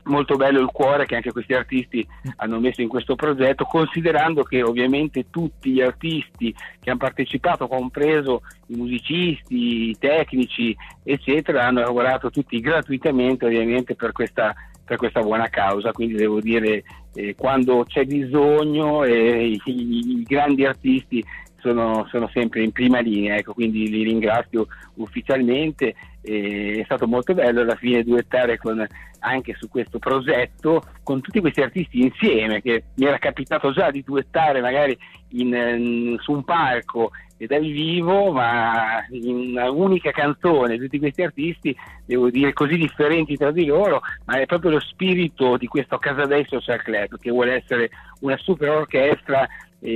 molto bello il cuore che anche questi artisti hanno messo in questo progetto, considerando che ovviamente tutti gli artisti che hanno partecipato, compreso i musicisti, i tecnici eccetera, hanno lavorato tutti gratuitamente ovviamente per questa buona causa. Quindi devo dire, quando c'è bisogno i grandi artisti sono sempre in prima linea, ecco, quindi li ringrazio ufficialmente. È stato molto bello alla fine duettare anche su questo progetto con tutti questi artisti insieme, che mi era capitato già di duettare magari su un palco e dal vivo, ma in una unica canzone tutti questi artisti, devo dire, così differenti tra di loro, ma è proprio lo spirito di questo Casadei Social Club, che vuole essere una super orchestra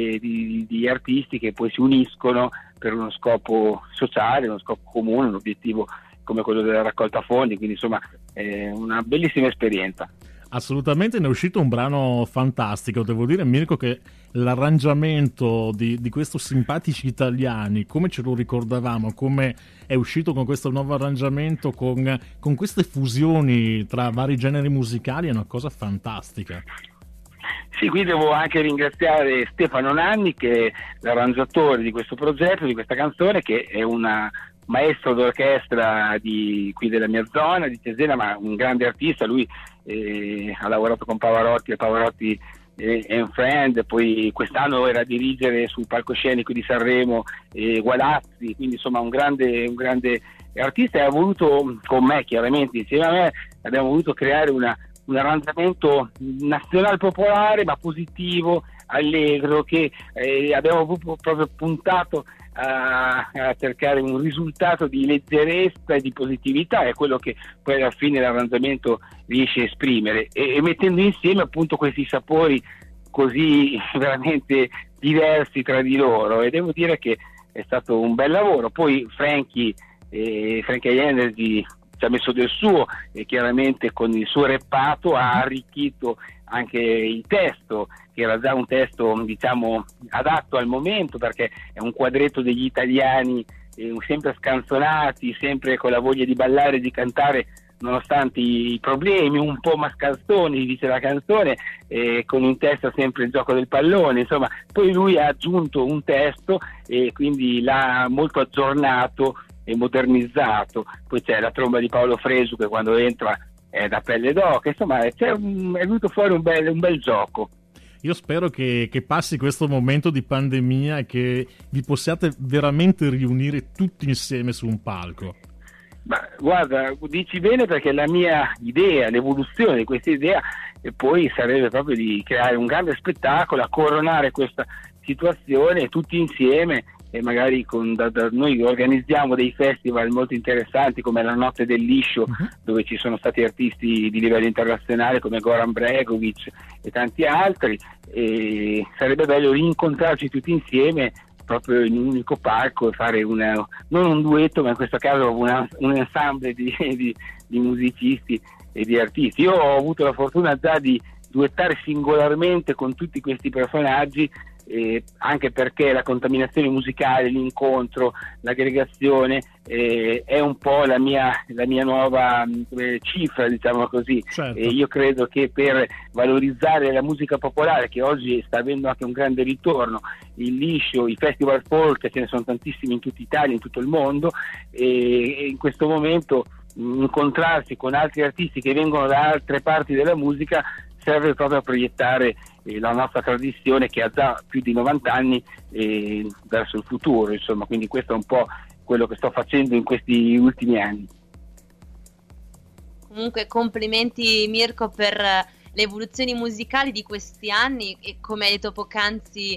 di artisti che poi si uniscono per uno scopo sociale, uno scopo comune, un obiettivo come quello della raccolta fondi. Quindi insomma è una bellissima esperienza. Assolutamente, ne è uscito un brano fantastico. Devo dire, Mirko, che l'arrangiamento di questi simpatici italiani, come ce lo ricordavamo, come è uscito con questo nuovo arrangiamento, con queste fusioni tra vari generi musicali, è una cosa fantastica. Sì, qui devo anche ringraziare Stefano Nanni, che è l'arrangiatore di questo progetto, di questa canzone, che è un maestro d'orchestra qui della mia zona, di Cesena, ma un grande artista. Lui ha lavorato con Pavarotti, Pavarotti and Friend, poi quest'anno era a dirigere sul palcoscenico di Sanremo Gualazzi, quindi insomma un grande artista, e ha voluto, con me chiaramente, insieme a me, abbiamo voluto creare un arrangiamento nazional popolare ma positivo, allegro, che abbiamo proprio puntato a cercare un risultato di leggerezza e di positività, è quello che poi alla fine l'arrangiamento riesce a esprimere, e mettendo insieme appunto questi sapori così veramente diversi tra di loro, e devo dire che è stato un bel lavoro. Poi Frankie Energy ci ha messo del suo, e chiaramente con il suo reppato ha arricchito anche il testo, che era già un testo diciamo adatto al momento, perché è un quadretto degli italiani sempre scanzonati, sempre con la voglia di ballare e di cantare nonostante i problemi, un po' mascalzoni, dice la canzone, con in testa sempre il gioco del pallone. Insomma, poi lui ha aggiunto un testo e quindi l'ha molto aggiornato e modernizzato. Poi c'è la tromba di Paolo Fresu che quando entra è da pelle d'oca. Insomma è venuto fuori un bel gioco. Io spero che passi questo momento di pandemia e che vi possiate veramente riunire tutti insieme su un palco. Ma guarda, dici bene, perché la mia idea, l'evoluzione di questa idea, e poi sarebbe proprio di creare un grande spettacolo, a coronare questa situazione tutti insieme, e magari noi organizziamo dei festival molto interessanti come la Notte del Liscio, dove ci sono stati artisti di livello internazionale come Goran Bregovic e tanti altri, e sarebbe bello rincontrarci tutti insieme proprio in un unico palco e fare non un duetto, ma in questo caso un ensemble di musicisti e di artisti. Io ho avuto la fortuna già di duettare singolarmente con tutti questi personaggi, anche perché la contaminazione musicale, l'incontro, l'aggregazione è un po' la mia nuova cifra, diciamo così. Certo. Io credo che per valorizzare la musica popolare, che oggi sta avendo anche un grande ritorno, il liscio, i festival folk, ce ne sono tantissimi in tutta Italia, in tutto il mondo, e in questo momento incontrarsi con altri artisti che vengono da altre parti della musica serve proprio a proiettare la nostra tradizione, che ha già più di 90 anni, verso il futuro, insomma. Quindi questo è un po' quello che sto facendo in questi ultimi anni. Comunque complimenti Mirko per le evoluzioni musicali di questi anni, e come hai detto poc'anzi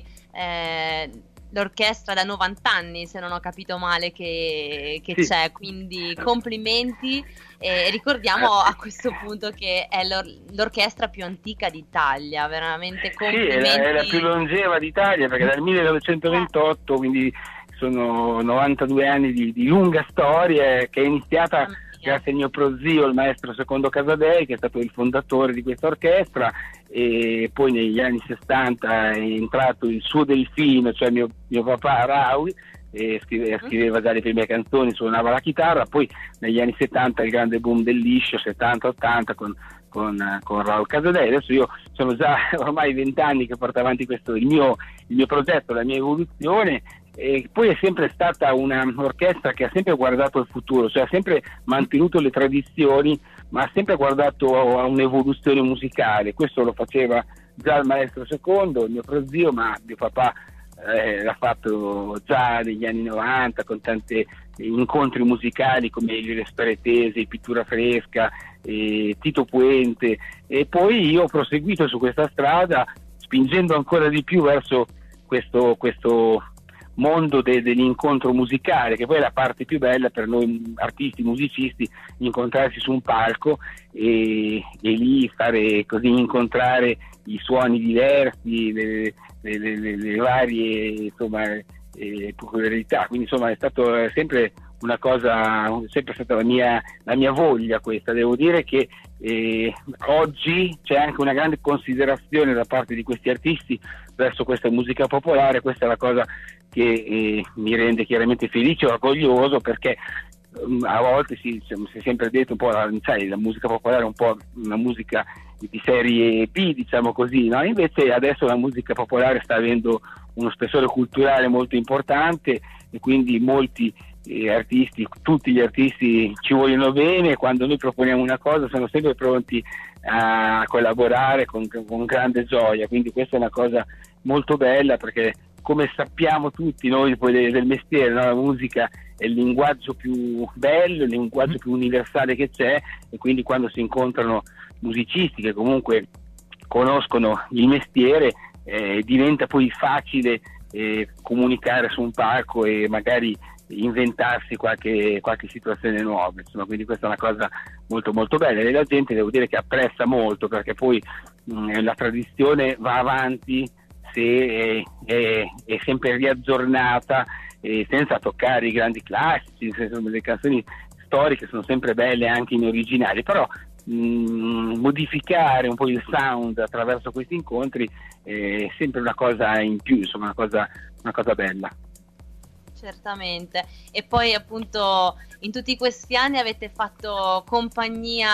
l'orchestra da 90 anni, se non ho capito male, che sì, c'è, quindi complimenti, e ricordiamo a questo punto che è l'orchestra più antica d'Italia, veramente complimenti. Sì, è la più longeva d'Italia, perché dal 1928, quindi sono 92 anni di lunga storia, che è iniziata grazie al mio prozio, il maestro Secondo Casadei, che è stato il fondatore di questa orchestra, e poi negli anni 60 è entrato il suo delfino, cioè mio papà Raui, scriveva già le prime canzoni, suonava la chitarra. Poi negli anni 70 il grande boom del liscio, 70-80 con Raul Casadei. Adesso io sono già ormai 20 anni che porto avanti questo il mio progetto, la mia evoluzione, e poi è sempre stata un'orchestra che ha sempre guardato al futuro, cioè ha sempre mantenuto le tradizioni, ma ha sempre guardato a un'evoluzione musicale. Questo lo faceva già il maestro Secondo, il mio prozio, ma mio papà l'ha fatto già negli anni 90 con tanti incontri musicali come Le Sparetese, Pittura Fresca, Tito Puente, e poi io ho proseguito su questa strada spingendo ancora di più verso questo mondo dell'incontro musicale, che poi è la parte più bella per noi artisti, musicisti, incontrarsi su un palco e lì fare così, incontrare i suoni diversi, le varie, insomma, peculiarità. Quindi insomma è stato sempre una cosa, sempre stata la mia voglia questa. Devo dire che oggi c'è anche una grande considerazione da parte di questi artisti verso questa musica popolare. Questa è la cosa che mi rende chiaramente felice e orgoglioso, perché a volte si è sempre detto un po', sai, la musica popolare è un po' una musica di serie B, diciamo così, no? Invece adesso la musica popolare sta avendo uno spessore culturale molto importante, e quindi molti artisti, tutti gli artisti ci vogliono bene. Quando noi proponiamo una cosa sono sempre pronti a collaborare con grande gioia, quindi questa è una cosa molto bella, perché come sappiamo tutti noi poi del mestiere, no? La musica è il linguaggio più bello, il linguaggio più universale che c'è, e quindi quando si incontrano musicisti che comunque conoscono il mestiere, diventa poi facile comunicare su un palco e magari inventarsi qualche situazione nuova, insomma. Quindi questa è una cosa molto molto bella, e la gente, devo dire, che apprezza molto, perché poi la tradizione va avanti se è sempre riaggiornata, senza toccare i grandi classici. Le canzoni storiche sono sempre belle anche in originali, però modificare un po' il sound attraverso questi incontri è sempre una cosa in più, insomma, una cosa bella. Certamente. E poi appunto in tutti questi anni avete fatto compagnia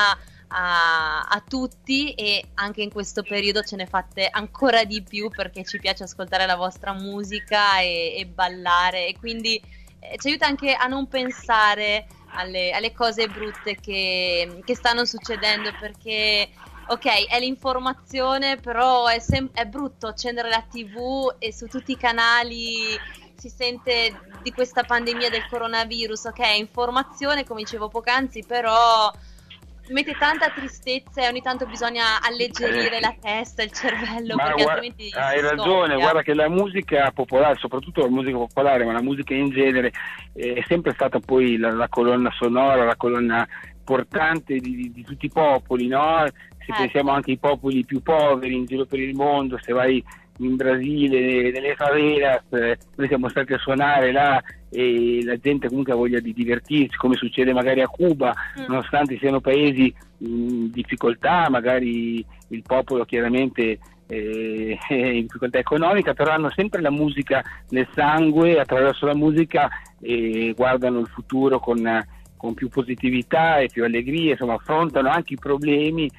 a tutti, e anche in questo periodo ce ne fate ancora di più, perché ci piace ascoltare la vostra musica e ballare, e quindi ci aiuta anche a non pensare alle cose brutte che stanno succedendo, perché ok, è l'informazione, però è brutto accendere la TV e su tutti i canali si sente di questa pandemia del coronavirus. Ok, è informazione, come dicevo poc'anzi, però mette tanta tristezza, e ogni tanto bisogna alleggerire la testa, il cervello, perché altrimenti hai ragione. Guarda che la musica popolare, soprattutto la musica popolare, ma la musica in genere, è sempre stata poi la colonna sonora, la colonna portante di tutti i popoli, no? Se pensiamo anche ai popoli più poveri in giro per il mondo, se vai in Brasile, nelle favelas, noi siamo stati a suonare là e la gente comunque ha voglia di divertirsi, come succede magari a Cuba, nonostante siano paesi in difficoltà, magari il popolo chiaramente è in difficoltà economica, però hanno sempre la musica nel sangue, attraverso la musica guardano il futuro con più positività e più allegria, insomma affrontano anche i problemi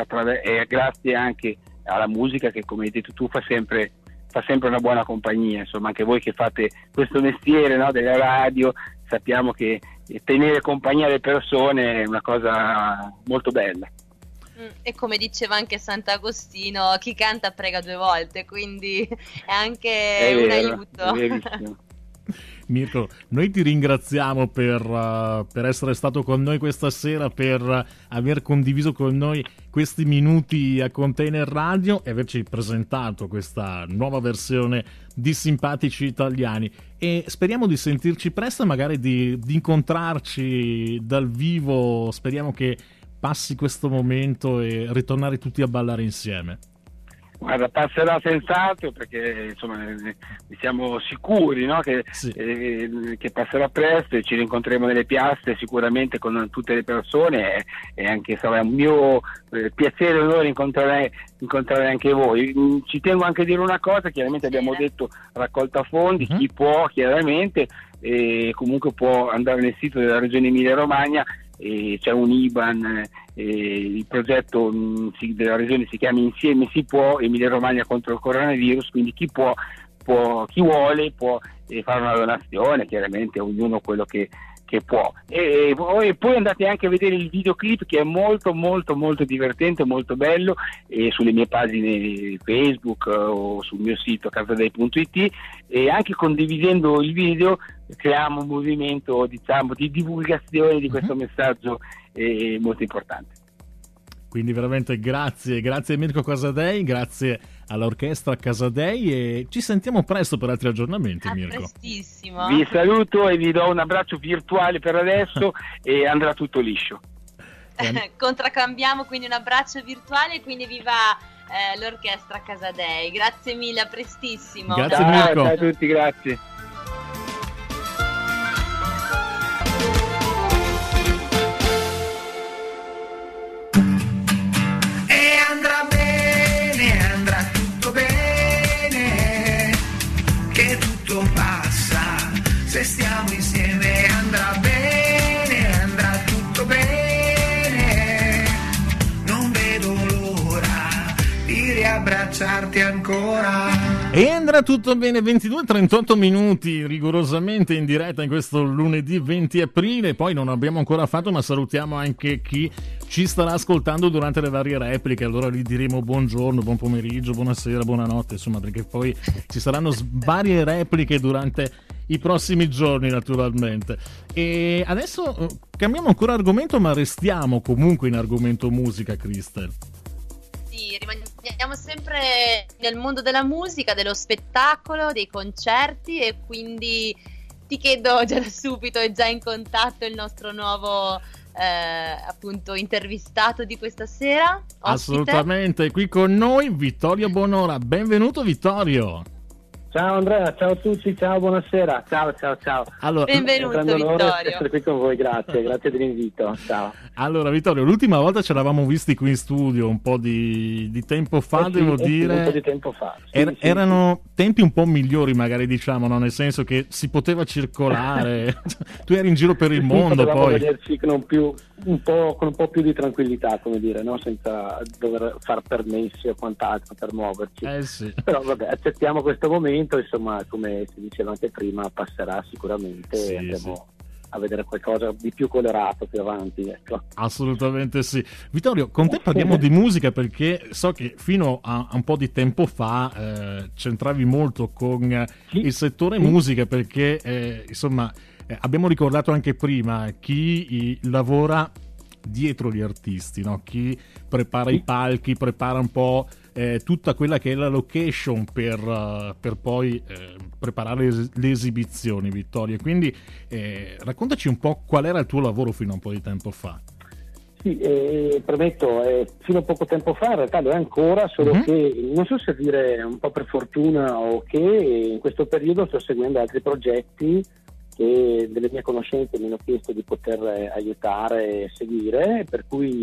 e grazie anche alla musica che, come hai detto tu, fa sempre una buona compagnia. Insomma, anche voi che fate questo mestiere, no, della radio, sappiamo che tenere compagnia alle persone è una cosa molto bella. E come diceva anche Sant'Agostino, chi canta prega 2 volte, quindi è anche un aiuto. Verissimo. Mirko, noi ti ringraziamo per essere stato con noi questa sera, per aver condiviso con noi questi minuti a Container Radio e averci presentato questa nuova versione di Simpatici Italiani, e speriamo di sentirci presto, magari di incontrarci dal vivo. Speriamo che passi questo momento e ritornare tutti a ballare insieme. Guarda, passerà senz'altro, perché insomma siamo sicuri, no? che passerà presto e ci rincontreremo nelle piazze sicuramente con tutte le persone, e anche sarà un mio piacere e onore incontrare anche voi. Ci tengo anche a dire una cosa: chiaramente abbiamo detto raccolta fondi, chi può chiaramente, comunque può andare nel sito della Regione Emilia Romagna, c'è un IBAN, il progetto della regione si chiama Insieme si può, Emilia Romagna contro il coronavirus, quindi chi vuole può fare una donazione, chiaramente ognuno quello che può, e poi andate anche a vedere il videoclip, che è molto molto molto divertente, molto bello, sulle mie pagine Facebook o sul mio sito casadei.it, e anche condividendo il video creiamo un movimento, diciamo, di divulgazione di questo messaggio molto importante. Quindi veramente grazie a Mirko Casadei, grazie all'orchestra Casadei, e ci sentiamo presto per altri aggiornamenti, Mirko. Prestissimo. Vi saluto e vi do un abbraccio virtuale per adesso e andrà tutto liscio. Contraccambiamo quindi un abbraccio virtuale, e quindi viva l'orchestra Casadei. Grazie mille, a prestissimo. Grazie Mirko. Ciao a tutti, grazie. Se stiamo insieme andrà bene, andrà tutto bene. Non vedo l'ora di riabbracciarti ancora. E andrà tutto bene. 22:38 minuti rigorosamente in diretta in questo lunedì 20 aprile. Poi non abbiamo ancora fatto, ma salutiamo anche chi ci starà ascoltando durante le varie repliche. Allora gli diremo buongiorno, buon pomeriggio, buonasera, buonanotte, insomma, perché poi ci saranno varie repliche durante i prossimi giorni, naturalmente. E adesso cambiamo ancora argomento, ma restiamo comunque in argomento musica, Cristel. Sì, rimaniamo sempre nel mondo della musica, dello spettacolo, dei concerti, e quindi ti chiedo già da subito, è già in contatto il nostro nuovo appunto intervistato di questa sera? Ospite? Assolutamente, qui con noi Vittorio Bonora. Benvenuto Vittorio. Ciao Andrea, ciao a tutti, ciao, buonasera, ciao. Allora, benvenuto Vittorio. Essere qui con voi, grazie dell'invito, ciao. Allora Vittorio, l'ultima volta ci eravamo visti qui in studio un po' di tempo fa, devo dire. Un po' di tempo fa. Erano tempi un po' migliori, magari, diciamo, no? Nel senso che si poteva circolare, tu eri in giro per il mondo, poi vederci con un po' più di tranquillità, come dire, no? Senza dover far permessi o quant'altro per muoverci. Sì. Però vabbè, accettiamo questo momento, insomma, come si diceva anche prima, passerà sicuramente, e andremo a vedere qualcosa di più colorato più avanti, ecco. Assolutamente sì. Vittorio, con te parliamo di musica, perché so che fino a un po' di tempo fa c'entravi molto con il settore musica, perché insomma abbiamo ricordato anche prima chi lavora dietro gli artisti, no? Chi prepara i palchi, prepara un po' tutta quella che è la location per poi preparare le esibizioni, Vittorio. Quindi raccontaci un po' qual era il tuo lavoro fino a un po' di tempo fa. Sì, premetto, fino a poco tempo fa in realtà lo è ancora, solo che non so se dire un po' per fortuna o che in questo periodo sto seguendo altri progetti che delle mie conoscenze mi hanno chiesto di poter aiutare e seguire, per cui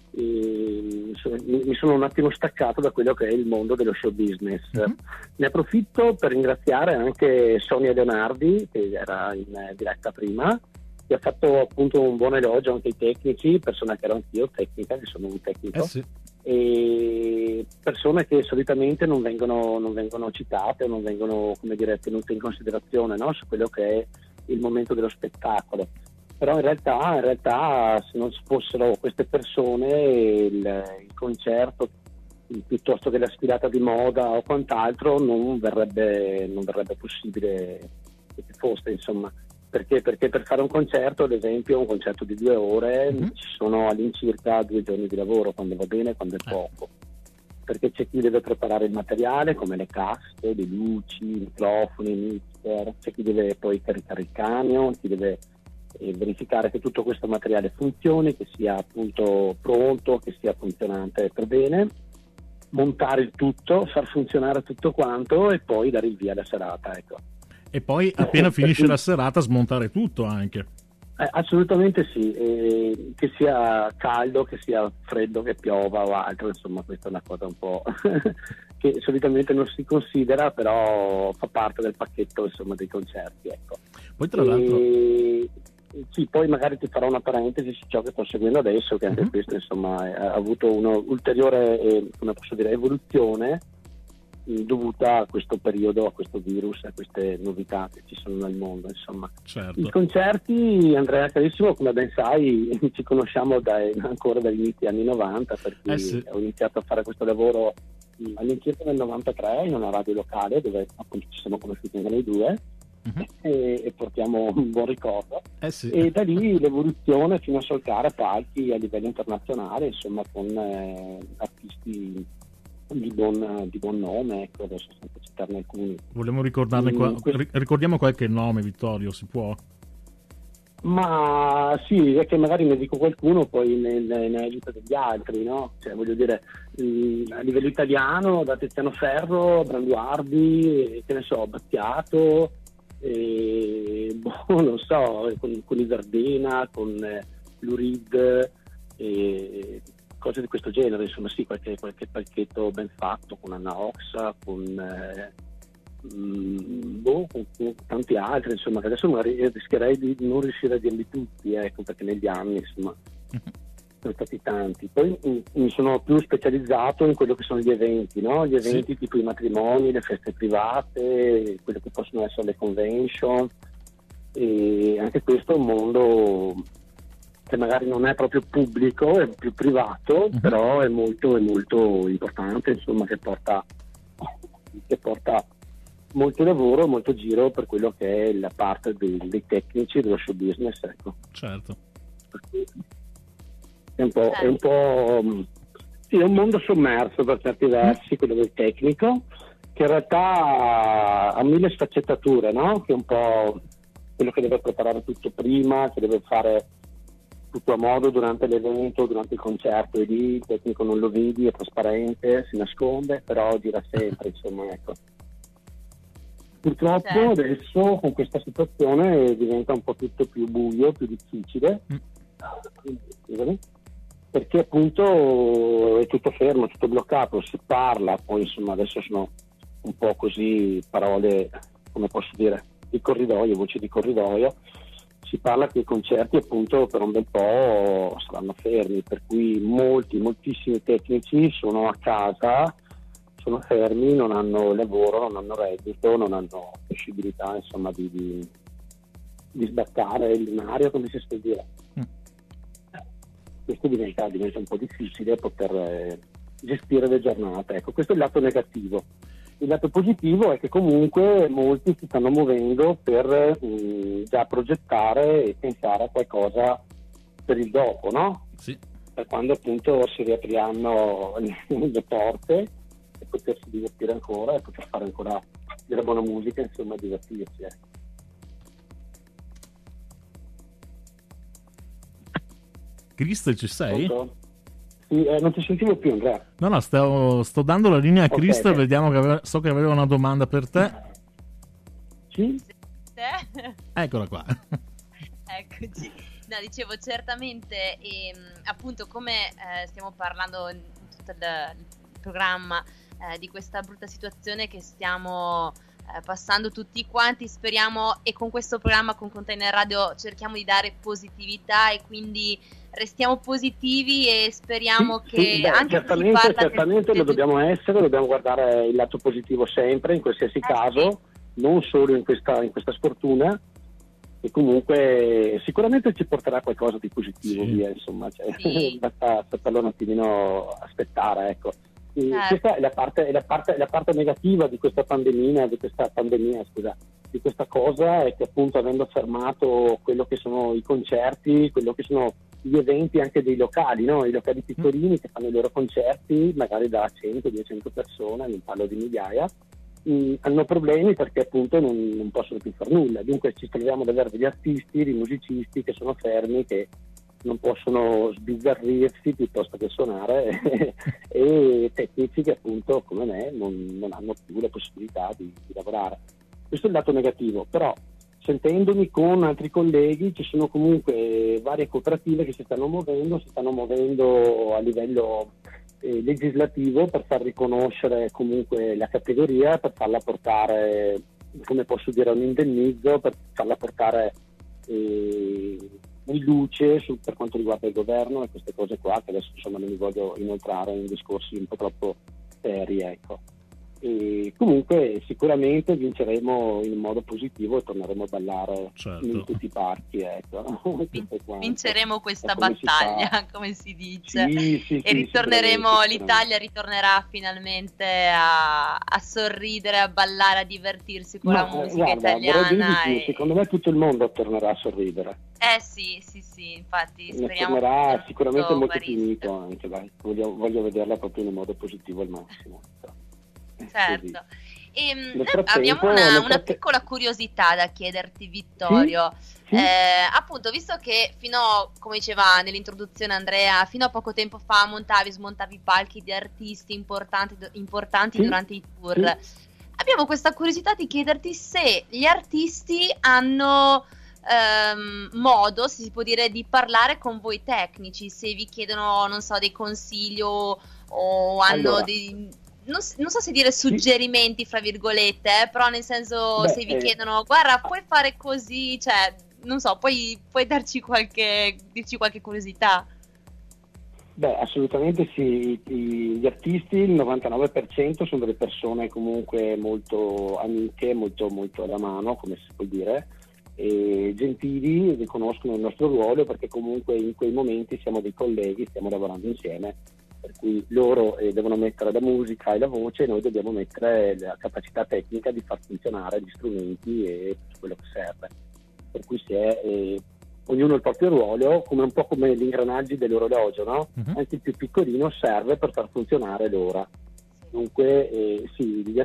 mi sono un attimo staccato da quello che è il mondo dello show business. Ne approfitto per ringraziare anche Sonia Leonardi, che era in diretta prima, che ha fatto appunto un buon elogio anche ai tecnici, persona che ero anch'io tecnica, che sono un tecnico, e persone che solitamente non vengono citate o non vengono, come dire, tenute in considerazione, no? Su quello che è il momento dello spettacolo. Però in realtà se non fossero queste persone il concerto, piuttosto che la sfilata di moda o quant'altro, non verrebbe possibile che fosse, insomma. Perché per fare un concerto, ad esempio un concerto di 2 ore, ci sono all'incirca 2 giorni di lavoro, quando va bene e quando è poco, perché c'è chi deve preparare il materiale come le casse, le luci, i microfoni, il mixer, c'è chi deve poi caricare il camion, chi deve verificare che tutto questo materiale funzioni, che sia appunto pronto, che sia funzionante per bene, montare il tutto, far funzionare tutto quanto e poi dare il via alla serata, ecco. E poi appena finisce la serata smontare tutto anche. Assolutamente sì, che sia caldo, che sia freddo, che piova o altro, insomma questa è una cosa un po' che solitamente non si considera, però fa parte del pacchetto, insomma, dei concerti, ecco. Poi tra l'altro sì, poi magari ti farò una parentesi su ciò che sto seguendo adesso, che anche questo insomma ha avuto un'ulteriore come posso dire, evoluzione dovuta a questo periodo, a questo virus, a queste novità che ci sono nel mondo, insomma. Certo. I concerti, Andrea carissimo, come ben sai, ci conosciamo ancora dagli inizi anni 90, perché sì. Ho iniziato a fare questo lavoro all'incirca nel 93 in una radio locale dove appunto ci siamo conosciuti anche noi due. E portiamo un buon ricordo, sì. E da lì l'evoluzione fino a solcare palchi a livello internazionale, insomma, con artisti di buon nome, ecco, adesso senza citarne alcuni. Vogliamo ricordarne ricordiamo qualche nome, Vittorio, si può? Ma sì, è che magari ne dico qualcuno, poi ne aiuta degli altri, no? Cioè, voglio dire, a livello italiano, da Tiziano Ferro, Branduardi, che ne so, Battiato, non so, con i Verdena, con Lurid, cose di questo genere, insomma sì, qualche pacchetto ben fatto, con Anna Oxa, con tanti altri, insomma, che adesso magari rischierei di non riuscire a dirli tutti, ecco, perché negli anni, insomma, sono stati tanti. Poi mi sono più specializzato in quello che sono gli eventi, no? Gli eventi sì, tipo i matrimoni, le feste private, quello che possono essere le convention, e anche questo è un mondo che magari non è proprio pubblico, è più privato, però è molto importante, insomma, che porta molto lavoro, molto giro per quello che è la parte dei tecnici dello show business, ecco. Certo. È un po' sì, è un mondo sommerso per certi versi, quello del tecnico, che in realtà ha mille sfaccettature, no? Che è un po' quello che deve preparare tutto prima, che deve fare tutto a modo durante l'evento, durante il concerto, e lì il tecnico non lo vedi, è trasparente, si nasconde, però gira sempre, insomma, ecco. Purtroppo adesso con questa situazione diventa un po' tutto più buio, più difficile, perché appunto è tutto fermo, tutto bloccato, si parla, poi insomma adesso sono un po' così parole, come posso dire, di corridoio, voci di corridoio, si parla che i concerti appunto per un bel po' saranno fermi, per cui moltissimi tecnici sono a casa, sono fermi, non hanno lavoro, non hanno reddito, non hanno possibilità, insomma, di sbaccare il lunario, come si suol dire. Questo diventa un po' difficile poter gestire le giornate. Ecco, questo è il lato negativo. Il lato positivo è che comunque molti si stanno muovendo per già progettare e pensare a qualcosa per il dopo, no? Sì. Per quando appunto si riapriranno le porte e potersi divertire ancora e poter fare ancora della buona musica, insomma, divertirsi. Cristo, ci sei? Sì, non ti sentivo più, Andrea. No, sto dando la linea a Cristo, okay. Vediamo so che aveva una domanda per te. Sì? Eccola qua. Eccoci. No, dicevo, certamente, appunto, come stiamo parlando in tutto il programma di questa brutta situazione che stiamo passando tutti quanti, speriamo, e con questo programma, con Container Radio, cerchiamo di dare positività, e quindi restiamo positivi e speriamo che anche certamente lo dobbiamo essere, dobbiamo guardare il lato positivo sempre, in qualsiasi caso, non solo in questa sfortuna, e comunque sicuramente ci porterà qualcosa di positivo via, insomma, basta saperlo un attimino aspettare, ecco. Questa è la parte negativa di questa pandemia, di questa cosa, è che appunto, avendo fermato quello che sono i concerti, quello che sono gli eventi anche dei locali, no? I locali piccolini che fanno i loro concerti magari da 100-200 persone, non parlo di migliaia, hanno problemi perché appunto non possono più fare nulla. Dunque ci troviamo ad avere degli artisti, dei musicisti che sono fermi, che non possono sbizzarrirsi piuttosto che suonare e tecnici che appunto come me non hanno più la possibilità di lavorare. Questo è il lato negativo, però sentendomi con altri colleghi ci sono comunque varie cooperative che si stanno muovendo a livello legislativo per far riconoscere comunque la categoria, per farla portare, come posso dire, un indennizzo, per farla portare in luce per quanto riguarda il governo e queste cose qua, che adesso insomma non mi voglio inoltrare in discorsi un po' troppo seri, ecco. E comunque sicuramente vinceremo in modo positivo e torneremo a ballare in tutti i parchi, ecco. Vinceremo questa battaglia, come si dice, e ritorneremo, l'Italia ritornerà finalmente a sorridere, a ballare, a divertirsi con la musica italiana. Secondo me tutto il mondo tornerà a sorridere. Sì, infatti speriamo. Tornerà sicuramente molto più unito anche, dai. Voglio vederla proprio in modo positivo al massimo. Certo. Abbiamo una piccola curiosità da chiederti, Vittorio. Sì. Appunto, visto che come diceva nell'introduzione Andrea, fino a poco tempo fa smontavi palchi di artisti importanti durante i tour, abbiamo questa curiosità di chiederti se gli artisti hanno modo, se si può dire, di parlare con voi tecnici, se vi chiedono, non so, dei consigli o hanno dei... Non so se dire suggerimenti, fra virgolette, però nel senso, se vi chiedono, guarda, puoi fare così, cioè, non so, puoi dirci qualche curiosità? Assolutamente sì, gli artisti, il 99% sono delle persone comunque molto amiche, molto, molto alla mano, come si può dire, e gentili, riconoscono il nostro ruolo perché comunque in quei momenti siamo dei colleghi, stiamo lavorando insieme. Per cui loro devono mettere la musica e la voce e noi dobbiamo mettere la capacità tecnica di far funzionare gli strumenti e tutto quello che serve. Per cui ognuno il proprio ruolo, un po' come gli ingranaggi dell'orologio, no? Anche il più piccolino serve per far funzionare l'ora. Dunque gli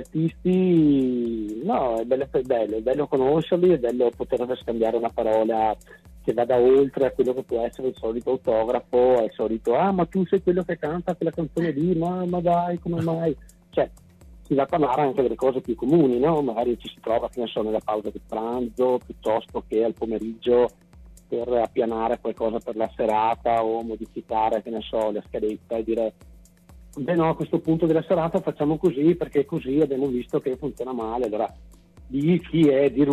artisti, è bello conoscerli, è bello poter scambiare una parola che vada oltre a quello che può essere il solito autografo, il solito ma tu sei quello che canta quella canzone lì, ma dai, come mai? Cioè, si va a parlare anche delle cose più comuni, no? Magari ci si trova, che ne so, nella pausa di pranzo, piuttosto che al pomeriggio per appianare qualcosa per la serata o modificare, che ne so, la scaletta e dire a questo punto della serata facciamo così perché così abbiamo visto che funziona male. Allora lì chi è di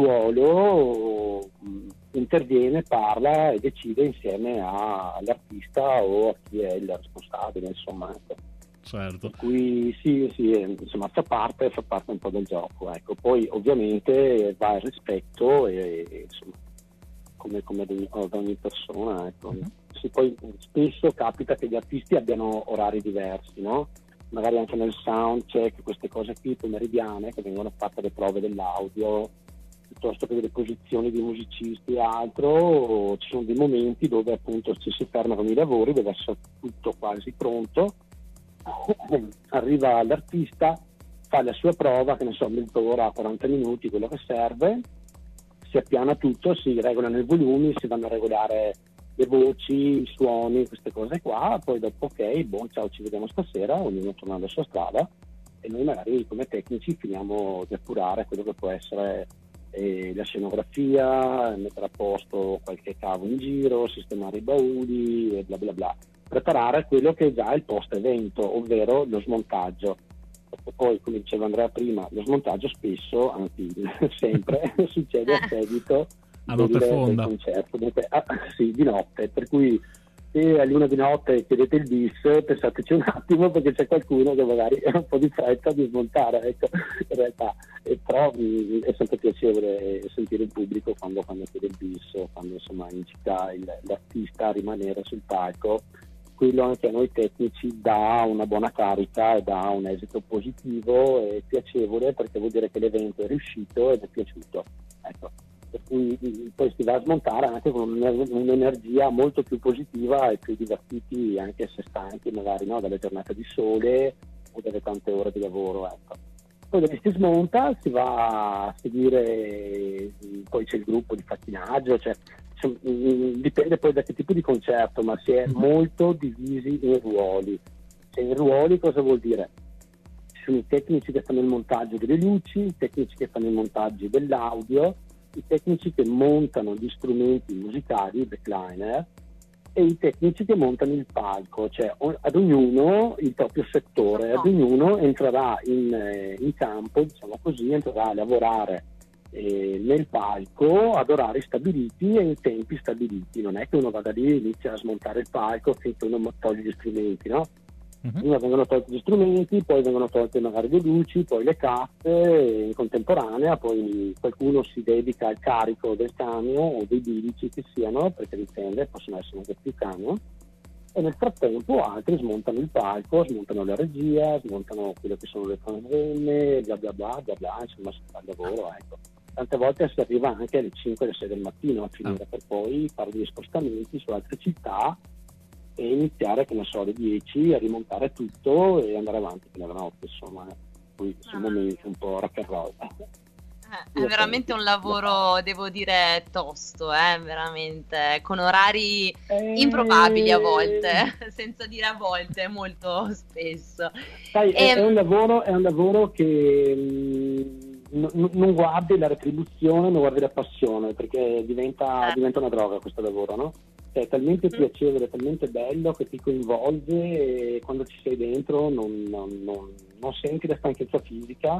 ruolo interviene, parla e decide insieme all'artista o a chi è il responsabile, insomma, ecco. Certo. Per cui insomma fa parte un po' del gioco, ecco. Poi ovviamente va il rispetto e insomma come ad ogni persona, ecco. Sì, poi spesso capita che gli artisti abbiano orari diversi, no? Magari anche nel sound check, queste cose qui pomeridiane, che vengono fatte le prove dell'audio, piuttosto che delle posizioni di musicisti e altro, ci sono dei momenti dove appunto ci si fermano i lavori, deve essere tutto quasi pronto, arriva l'artista, fa la sua prova, che ne so, mezz'ora, 40 minuti, quello che serve, si appiana tutto, si regolano i volumi, si vanno a regolare le voci, i suoni, queste cose qua, poi dopo ciao, ci vediamo stasera, ognuno torna alla sua strada e noi magari come tecnici finiamo di appurare quello che può essere la scenografia, mettere a posto qualche cavo in giro, sistemare i bauli e bla bla bla, preparare quello che è già il post evento, ovvero lo smontaggio. Perché poi, come diceva Andrea prima, lo smontaggio spesso, anzi sempre, succede a seguito a notte fonda del concerto, di notte, per cui se alle 1 di notte chiedete il bis, pensateci un attimo perché c'è qualcuno che magari ha un po' di fretta di smontare, ecco, in realtà, però è sempre piacevole sentire il pubblico quando chiede il bis, quando insomma incita l'artista a rimanere sul palco. Quello anche a noi tecnici dà una buona carica e dà un esito positivo e piacevole, perché vuol dire che l'evento è riuscito ed è piaciuto, ecco. Per cui poi si va a smontare anche con un'energia molto più positiva e più divertiti, anche se stanchi magari, no, dalle giornate di sole o dalle tante ore di lavoro, ecco. Poi dopo si smonta, si va a seguire, poi c'è il gruppo di pattinaggio, cioè dipende poi da che tipo di concerto, ma si è molto divisi in ruoli. Cioè, in ruoli cosa vuol dire? Ci sono i tecnici che fanno il montaggio delle luci, i tecnici che fanno il montaggio dell'audio, i tecnici che montano gli strumenti musicali, i backliner, e i tecnici che montano il palco. Cioè ad ognuno il proprio settore, ad ognuno entrerà in campo, diciamo così, entrerà a lavorare nel palco ad orari stabiliti e in tempi stabiliti. Non è che uno vada lì e inizia a smontare il palco finché uno toglie gli strumenti, no? Prima vengono tolti gli strumenti, poi vengono tolte magari le luci, poi le casse in contemporanea, poi qualcuno si dedica al carico del camion o dei bilici che siano, perché dipende, possono essere anche più camion, e nel frattempo altri smontano il palco, smontano la regia, smontano quello che sono le console, bla bla bla bla bla, insomma si fa il lavoro, ecco. Tante volte si arriva anche alle 5 alle 6 del mattino a finire, per poi fare degli spostamenti su altre città e iniziare, che ne so, alle 10 a rimontare tutto e andare avanti fino alla notte, insomma. Poi sono momenti un po' rock and roll. È veramente un lavoro, devo dire, tosto, veramente, con orari improbabili a volte, senza dire a volte, molto spesso. Sai, è un lavoro che non guardi la retribuzione, non guardi la passione, perché diventa una droga questo lavoro, no? È talmente piacevole, talmente bello che ti coinvolge, e quando ci sei dentro non senti la stanchezza fisica,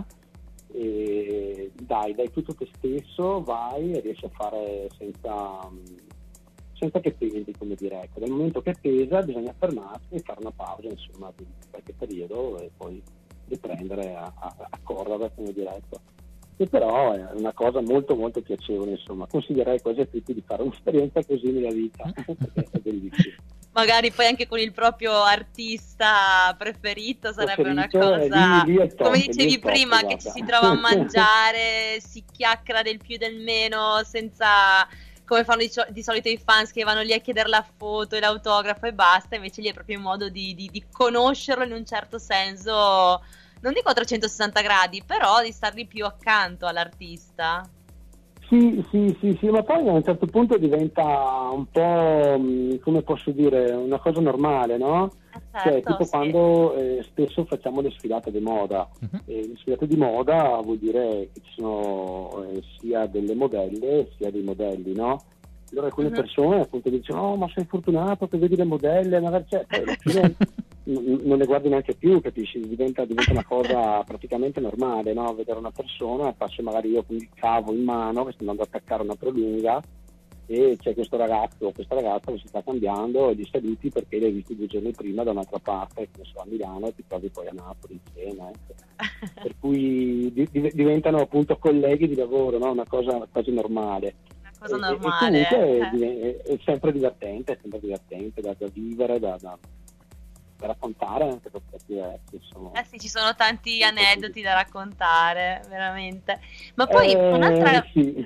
e dai tutto te stesso, vai e riesci a fare senza che pesi, come dire, ecco. Dal momento che pesa bisogna fermarsi e fare una pausa, insomma, di qualche periodo e poi riprendere a correre, come dire, ecco. E però è una cosa molto molto piacevole, insomma. Consiglierei quasi a tutti di fare un'esperienza così nella vita, perché è bellissimo. Magari poi anche con il proprio artista preferito sarebbe una cosa, lì è top, come dicevi prima, guarda, che ci si trova a mangiare, si chiacchiera del più del meno, senza, come fanno di solito i fans che vanno lì a chiedere la foto e l'autografo e basta. Invece lì è proprio un modo di conoscerlo in un certo senso, non dico a 360 gradi, però di stargli più accanto all'artista. Sì, ma poi a un certo punto diventa un po', come posso dire, una cosa normale, no? Certo, cioè, tipo quando spesso facciamo le sfilate di moda. Le sfilate di moda vuol dire che ci sono sia delle modelle sia dei modelli, no? Allora alcune persone appunto dicono: oh, ma sei fortunato che vedi le modelle, magari poi alla fine non le guardi neanche più, capisci? Diventa una cosa praticamente normale, no? Vedere una persona, faccio magari io con il cavo in mano che sto andando ad attaccare una prolunga e c'è questo ragazzo o questa ragazza che si sta cambiando e li saluti perché li hai visti 2 giorni prima da un'altra parte, che ne so, a Milano, e ti trovi poi a Napoli insieme, ecco. Per cui diventano appunto colleghi di lavoro, no? Una cosa quasi normale. Cosa normale. E comunque è sempre divertente da vivere, da raccontare anche per diversi, insomma. Sì, ci sono tanti aneddoti da raccontare, veramente. Ma poi un'altra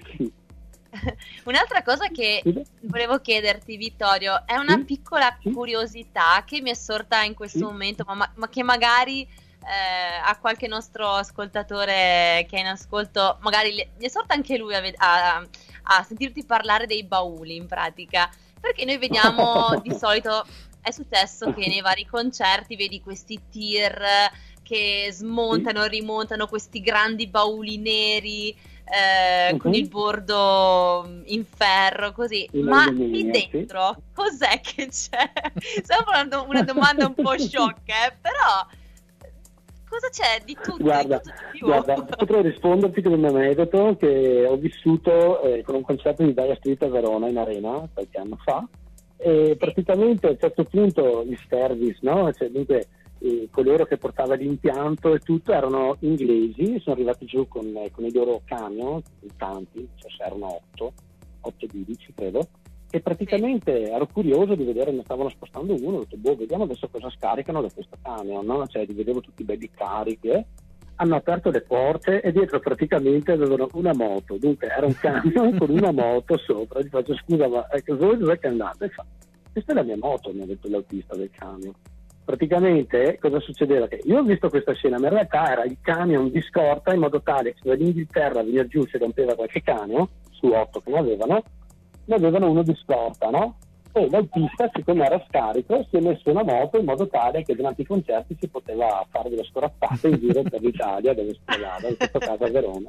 cosa che volevo chiederti, Vittorio, è una piccola curiosità che mi è sorta in questo momento, ma che magari a qualche nostro ascoltatore che è in ascolto, magari gli è sorta anche lui a sentirti parlare dei bauli, in pratica, perché noi vediamo di solito, è successo che nei vari concerti vedi questi tir che smontano, rimontano questi grandi bauli neri con il bordo in ferro, così, ma lì dentro cos'è che c'è? Stiamo parlando una domanda un po' sciocca, però cosa c'è di tutto? Guarda, potrei risponderti con un aneddoto che ho vissuto con un concerto di Dire Straits a Verona in Arena qualche anno fa, e praticamente a un certo punto il service, no? Cioè, dunque, coloro che portava l'impianto e tutto erano inglesi, sono arrivati giù con i loro camion, tanti, cioè erano 8 bilici credo, e praticamente ero curioso di vedere, ne stavano spostando uno, ho detto vediamo adesso cosa scaricano da questo camion, no? Cioè li vedevo tutti belli carichi, hanno aperto le porte e dietro praticamente avevano una moto, dunque era un camion con una moto sopra. Gli faccio: scusa, ma dov'è che andate? E fa: questa è la mia moto, mi ha detto l'autista del camion. Praticamente cosa succedeva? Che io ho visto questa scena, ma in realtà era il camion di scorta, in modo tale che dall'Inghilterra venire giù si rompeva qualche camion su 8 che ne avevano, ne avevano uno di scorta, no? E l'autista, siccome era scarico, si è messo una moto in modo tale che durante i concerti si poteva fare delle scorazzate in giro per l'Italia dove spiegava, in questo caso a Verona.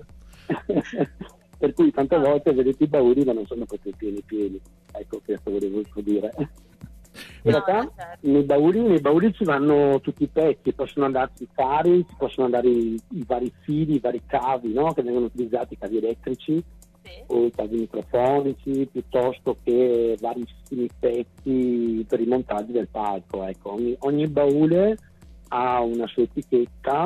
Per cui tante volte vedete i bauli ma non sono proprio pieni. Ecco, questo volevo dire. In realtà nei bauli ci vanno tutti i pezzi, possono andarci i fari, ci possono andare i vari fili, i vari cavi, no? Che vengono utilizzati, i cavi elettrici o i cavi microfonici, piuttosto che varissimi pezzi per i montaggi del palco. Ecco, ogni baule ha una sua etichetta.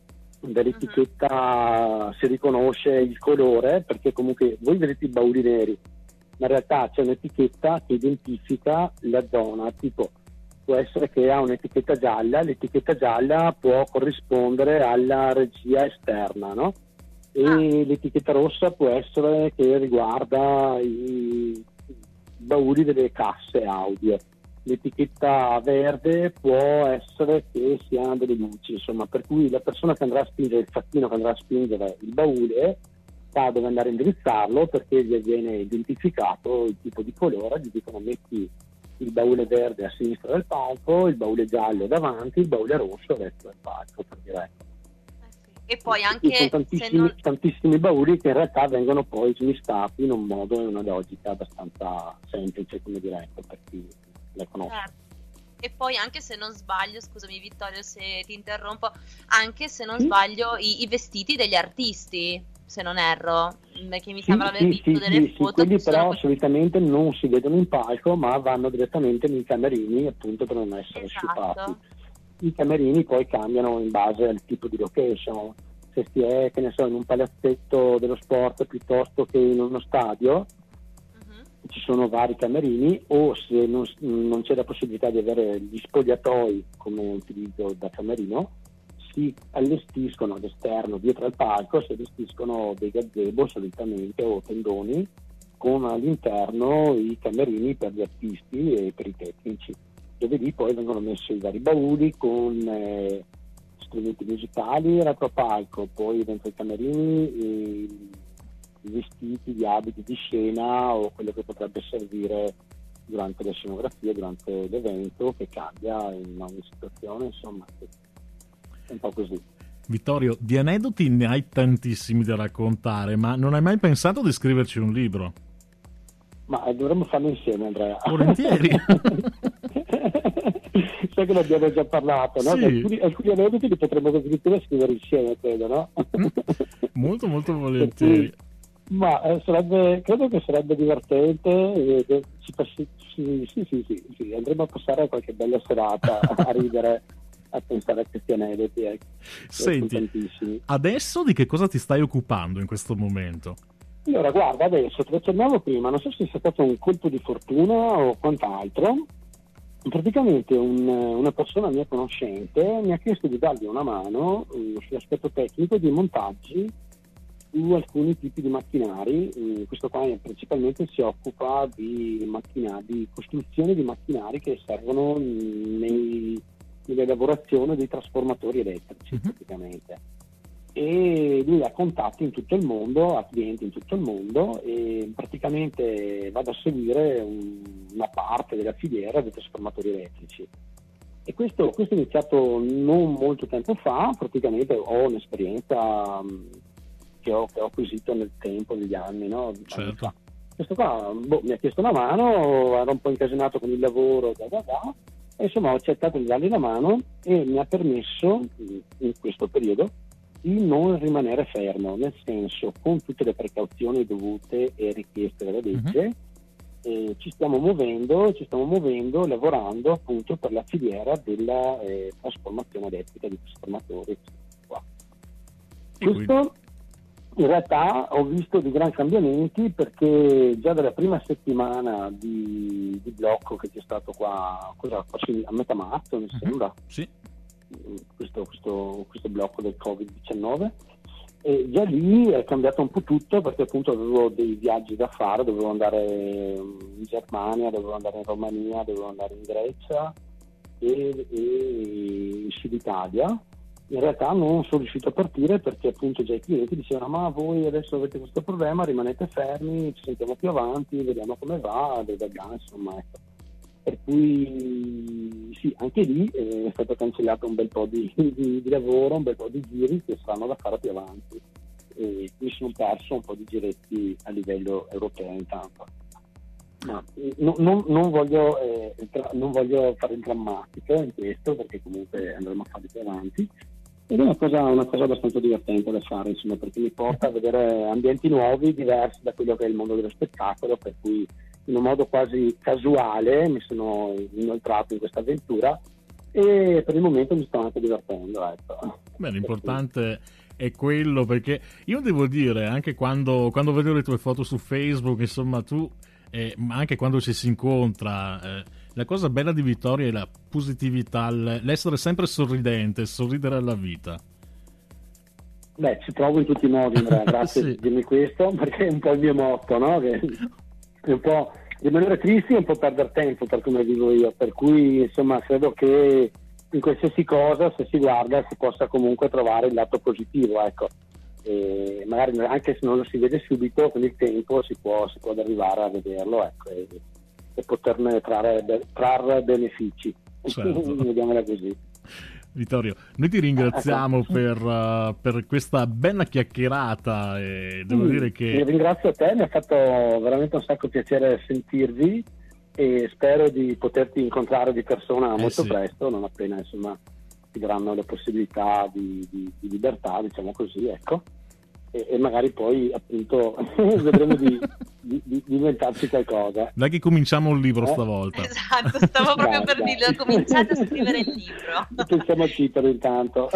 Dall'etichetta si riconosce il colore, perché comunque voi vedete i bauli neri, ma in realtà c'è un'etichetta che identifica la zona, tipo può essere che ha un'etichetta gialla, l'etichetta gialla può corrispondere alla regia esterna, no? E l'etichetta rossa può essere che riguarda i bauli delle casse audio. L'etichetta verde può essere che siano delle luci, insomma, per cui la persona che andrà a spingere, il fattino che andrà a spingere il baule sa dove andare a indirizzarlo, perché gli viene identificato il tipo di colore, gli dicono metti il baule verde a sinistra del palco, il baule giallo davanti, il baule rosso a destra del palco, per dire. E poi anche sono tantissimi bauli che in realtà vengono poi smistati in un modo e una logica abbastanza semplice, come dire, per chi le conosce. E poi anche se non sbaglio, scusami Vittorio se ti interrompo, anche se non sbaglio i vestiti degli artisti, se non erro, che mi sembra aver visto delle foto. Quelli però solitamente non si vedono in palco, ma vanno direttamente nei camerini, appunto, per non essere sciupati. I camerini poi cambiano in base al tipo di location. Se si è, che ne so, in un palazzetto dello sport piuttosto che in uno stadio, ci sono vari camerini, o se non c'è la possibilità di avere gli spogliatoi come utilizzo da camerino, si allestiscono all'esterno, dietro al palco, si allestiscono dei gazebo solitamente o tendoni con all'interno i camerini per gli artisti e per i tecnici, dove lì poi vengono messi i vari bauli con strumenti musicali retro palco, poi dentro i camerini i vestiti, gli abiti di scena o quello che potrebbe servire durante le scenografie, durante l'evento, che cambia in ogni situazione, insomma, è un po' così. Vittorio, di aneddoti ne hai tantissimi da raccontare, ma non hai mai pensato di scriverci un libro? Ma dovremmo farlo insieme, Andrea. Volentieri. Sai che ne abbiamo già parlato, no? Sì. Alcuni aneddoti li potremmo addirittura scrivere insieme, credo, no? Molto, molto volentieri. Ma credo che sarebbe divertente. Sì, andremo a passare qualche bella serata a ridere, a pensare a questi aneddoti. Senti, adesso di che cosa ti stai occupando in questo momento? Allora, guarda, adesso te lo accennavo prima, non so se sia stato un colpo di fortuna o quant'altro. Praticamente una persona mia conoscente mi ha chiesto di dargli una mano sull'aspetto tecnico dei montaggi su alcuni tipi di macchinari. Questo qua principalmente si occupa di costruzione di macchinari che servono nell'elaborazione dei trasformatori elettrici, praticamente. E lui ha contatti in tutto il mondo, ha clienti in tutto il mondo, e praticamente vado a seguire una parte della filiera dei trasformatori elettrici. E questo è iniziato non molto tempo fa. Praticamente ho un'esperienza che ho acquisito nel tempo, negli anni, no? Certo. Questo qua mi ha chiesto una mano, ero un po' incasinato con il lavoro, e insomma ho cercato di dargli una mano, e mi ha permesso in questo periodo di non rimanere fermo, nel senso, con tutte le precauzioni dovute e richieste dalla legge. Ci stiamo muovendo lavorando appunto per la filiera della trasformazione elettrica di trasformatori qua. Questo in realtà ho visto dei grandi cambiamenti, perché già dalla prima settimana di blocco che c'è stato qua, a metà marzo mi sembra, questo blocco del Covid-19, e già lì è cambiato un po' tutto, perché appunto avevo dei viaggi da fare, dovevo andare in Germania, dovevo andare in Romania, dovevo andare in Grecia e in Sud Italia, in realtà non sono riuscito a partire perché appunto già i clienti dicevano ma voi adesso avete questo problema, rimanete fermi, ci sentiamo più avanti, vediamo come va, insomma, ecco. Per cui sì, anche lì è stato cancellato un bel po' di lavoro, un bel po' di giri che saranno da fare più avanti, e mi sono perso un po' di giretti a livello europeo intanto. Ma non voglio fare il drammatico in questo, perché comunque andremo a fare più avanti, ed è una cosa abbastanza divertente da fare, insomma, perché mi porta a vedere ambienti nuovi, diversi da quello che è il mondo dello spettacolo, per cui in un modo quasi casuale mi sono inoltrato in questa avventura e per il momento mi sto anche divertendo, ecco. Beh, l'importante è quello, perché io devo dire, anche quando vedo le tue foto su Facebook, insomma, tu ma anche quando ci si incontra, la cosa bella di Vittoria è la positività, l'essere sempre sorridente, sorridere alla vita. Beh, ci provo in tutti i modi, Andrea, grazie di dirmi questo, perché è un po' il mio motto, no? Che è un po' rimanere tristi e un po' perdere tempo, per come vivo io, per cui insomma credo che in qualsiasi cosa, se si guarda, si possa comunque trovare il lato positivo, ecco. E magari anche se non lo si vede subito, con il tempo si può arrivare a vederlo, ecco, e poterne trarre benefici. Certo. Vediamola così. Vittorio, noi ti ringraziamo per questa bella chiacchierata, e devo dire che ringrazio a te, mi ha fatto veramente un sacco piacere sentirvi e spero di poterti incontrare di persona molto presto, non appena insomma ti daranno le possibilità di libertà, diciamo così, ecco, e magari poi appunto vedremo di inventarci qualcosa. Dai che cominciamo il libro stavolta. Esatto, stavo proprio per dirlo, cominciate a scrivere il libro. Pensiamo al titolo intanto.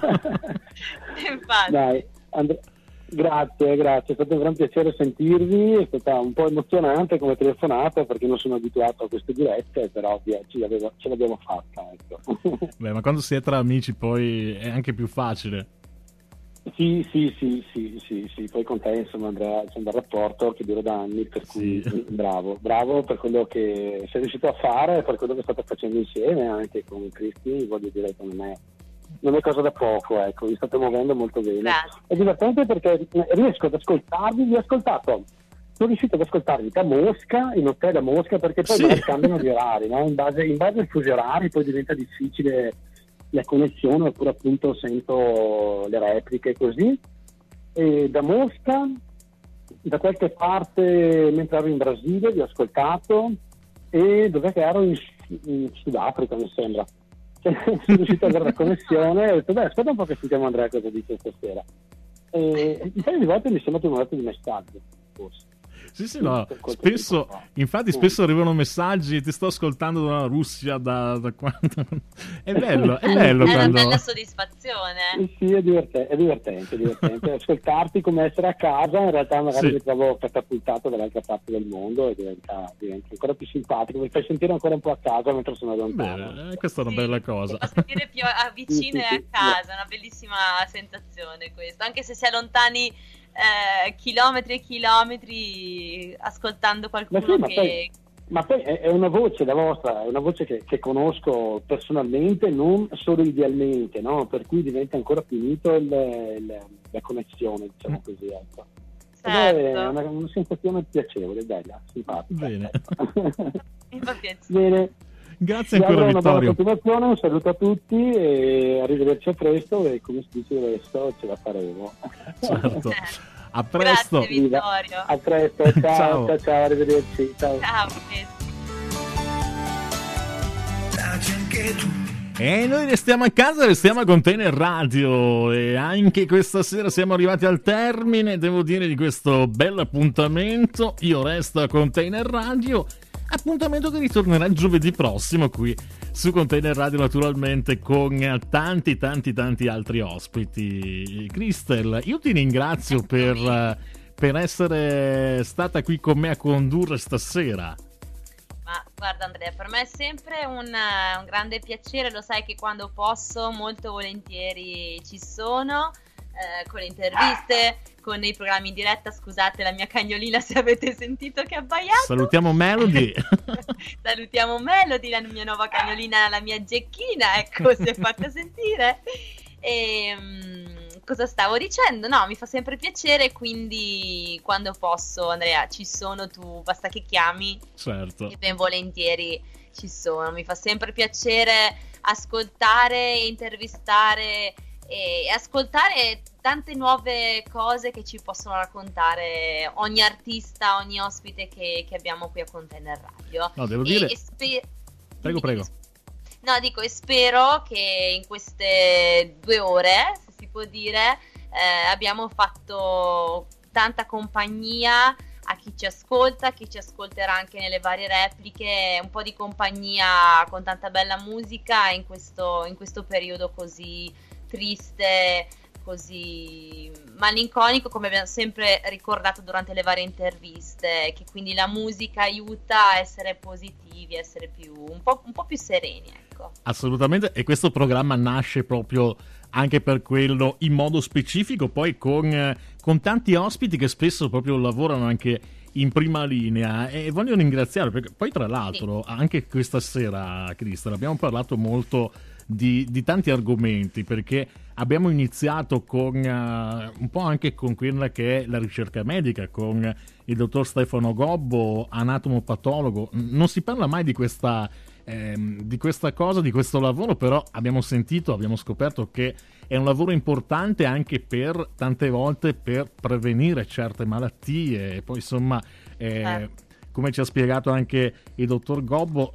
Infatti. Dai, grazie, è stato un gran piacere sentirvi, è stata un po' emozionante come telefonata perché non sono abituato a queste dirette, però ce l'abbiamo fatta, ecco. Beh, ma quando si è tra amici poi è anche più facile. Sì, poi con te insomma Andrea c'è un bel rapporto che dura da anni, per cui bravo per quello che sei riuscito a fare, per quello che state facendo insieme anche con Cristi, voglio dire che non è cosa da poco, ecco, vi state muovendo molto bene. Grazie. È divertente perché riesco ad ascoltarvi, sono riuscito ad ascoltarvi da Mosca, in hotel a Mosca, perché poi magari cambiano gli orari, no? In base ai fusi orari poi diventa difficile la connessione, oppure appunto sento le repliche così. E da Mosca, da qualche parte mentre ero in Brasile vi ho ascoltato, e dov'è che ero? In Sudafrica mi sembra. Sono riuscito ad avere la connessione e ho detto aspetta un po' che sentiamo Andrea cosa dice stasera, e un paio di volte mi sembra che mi ha dato di messaggio forse. Sì, no, spesso arrivano messaggi e ti sto ascoltando dalla Russia, da quando... È bello è quando... una bella soddisfazione. Sì, è divertente ascoltarti come essere a casa, in realtà magari mi trovo catapultato dall'altra parte del mondo e diventa ancora più simpatico, mi fai sentire ancora un po' a casa mentre sono lontano. Bene, questa è una bella cosa. Ti fa sentire più vicino e a casa, è una bellissima sensazione questa, anche se si è lontani chilometri e chilometri ascoltando qualcuno ma poi è una voce la vostra, è una voce che conosco personalmente, non solo idealmente, no? Per cui diventa ancora più unito la connessione, diciamo così, ecco. Certo. È una sensazione piacevole, bella, simpatica. Bene. Mi fa piacere. Bene. Grazie ancora Vittorio. Una buona Vittorio. continuazione, un saluto a tutti e arrivederci a presto, e come si dice adesso ce la faremo. Certo. A presto. Grazie Vittorio. A presto, ciao, arrivederci. Ciao. E noi restiamo a casa, restiamo a Container Radio, e anche questa sera siamo arrivati al termine, devo dire, di questo bel appuntamento. Io resto a Container Radio, appuntamento che ritornerà giovedì prossimo qui su Container Radio, naturalmente con tanti altri ospiti. Cristel, io ti ringrazio per essere stata qui con me a condurre stasera. Ma guarda Andrea, per me è sempre un grande piacere, lo sai che quando posso molto volentieri ci sono, con le interviste, con i programmi in diretta. Scusate la mia cagnolina se avete sentito che ha abbaiato. Salutiamo Melody. Salutiamo Melody, la mia nuova cagnolina, la mia Gecchina, ecco, si è fatta sentire. Cosa stavo dicendo? No, mi fa sempre piacere, quindi quando posso, Andrea, ci sono, tu basta che chiami. Certo. E ben volentieri ci sono. Mi fa sempre piacere ascoltare, intervistare e ascoltare tante nuove cose che ci possono raccontare ogni artista, ogni ospite che abbiamo qui a Container Radio. No, devo dire... Prego. No, dico, e spero che in queste 2 ore, se si può dire, abbiamo fatto tanta compagnia a chi ci ascolta, chi ci ascolterà anche nelle varie repliche, un po' di compagnia con tanta bella musica in questo periodo così triste, così malinconico, come abbiamo sempre ricordato durante le varie interviste, che quindi la musica aiuta a essere positivi, a essere un po' più sereni, ecco. Assolutamente, e questo programma nasce proprio anche per quello, in modo specifico, poi con tanti ospiti che spesso proprio lavorano anche in prima linea, e voglio ringraziare, perché poi tra l'altro anche questa sera, Cristel, abbiamo parlato molto di tanti argomenti, perché abbiamo iniziato con un po' anche con quella che è la ricerca medica, con il dottor Stefano Gobbo, anatomopatologo. Non si parla mai di questa cosa, di questo lavoro, però abbiamo scoperto che è un lavoro importante anche per tante volte per prevenire certe malattie. E poi insomma, come ci ha spiegato anche il dottor Gobbo,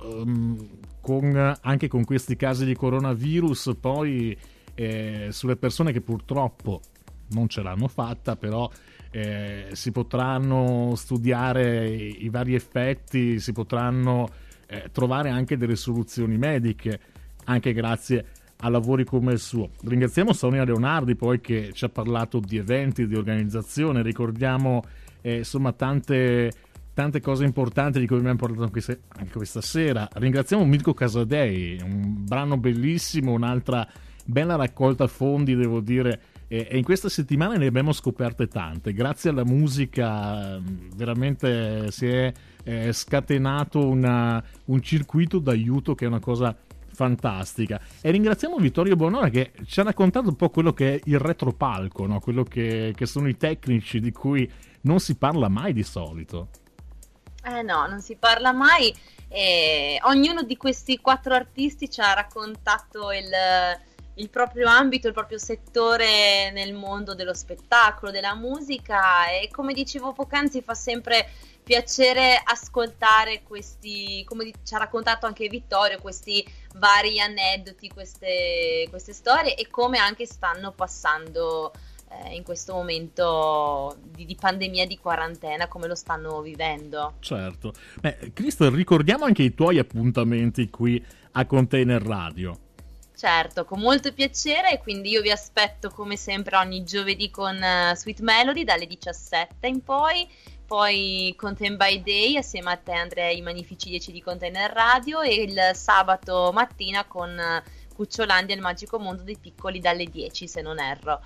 anche con questi casi di coronavirus, poi sulle persone che purtroppo non ce l'hanno fatta, però si potranno studiare i vari effetti, si potranno trovare anche delle soluzioni mediche, anche grazie a lavori come il suo. Ringraziamo Sonia Leonardi poi, che ci ha parlato di eventi, di organizzazione. Ricordiamo insomma tante cose importanti di cui abbiamo parlato anche questa sera. Ringraziamo Mirko Casadei, un brano bellissimo, un'altra bella raccolta fondi, devo dire, e in questa settimana ne abbiamo scoperte tante. Grazie alla musica veramente si è scatenato un circuito d'aiuto che è una cosa fantastica. E ringraziamo Vittorio Bonora, che ci ha raccontato un po' quello che è il retropalco, no? Quello che sono i tecnici di cui non si parla mai di solito. No, non si parla mai. Ognuno di questi 4 artisti ci ha raccontato il proprio ambito, il proprio settore nel mondo dello spettacolo, della musica, e come dicevo poc'anzi fa sempre piacere ascoltare questi, come ci ha raccontato anche Vittorio, questi vari aneddoti, queste storie, e come anche stanno passando in questo momento di pandemia, di quarantena, come lo stanno vivendo. Certo. Cristel, ricordiamo anche i tuoi appuntamenti qui a Container Radio. Certo, con molto piacere, quindi io vi aspetto come sempre ogni giovedì con Sweet Melody dalle 17 in poi Content by Day assieme a te, Andrea, i Magnifici 10 di Container Radio, e il sabato mattina con Cucciolandia, il magico mondo dei piccoli, dalle 10 se non erro.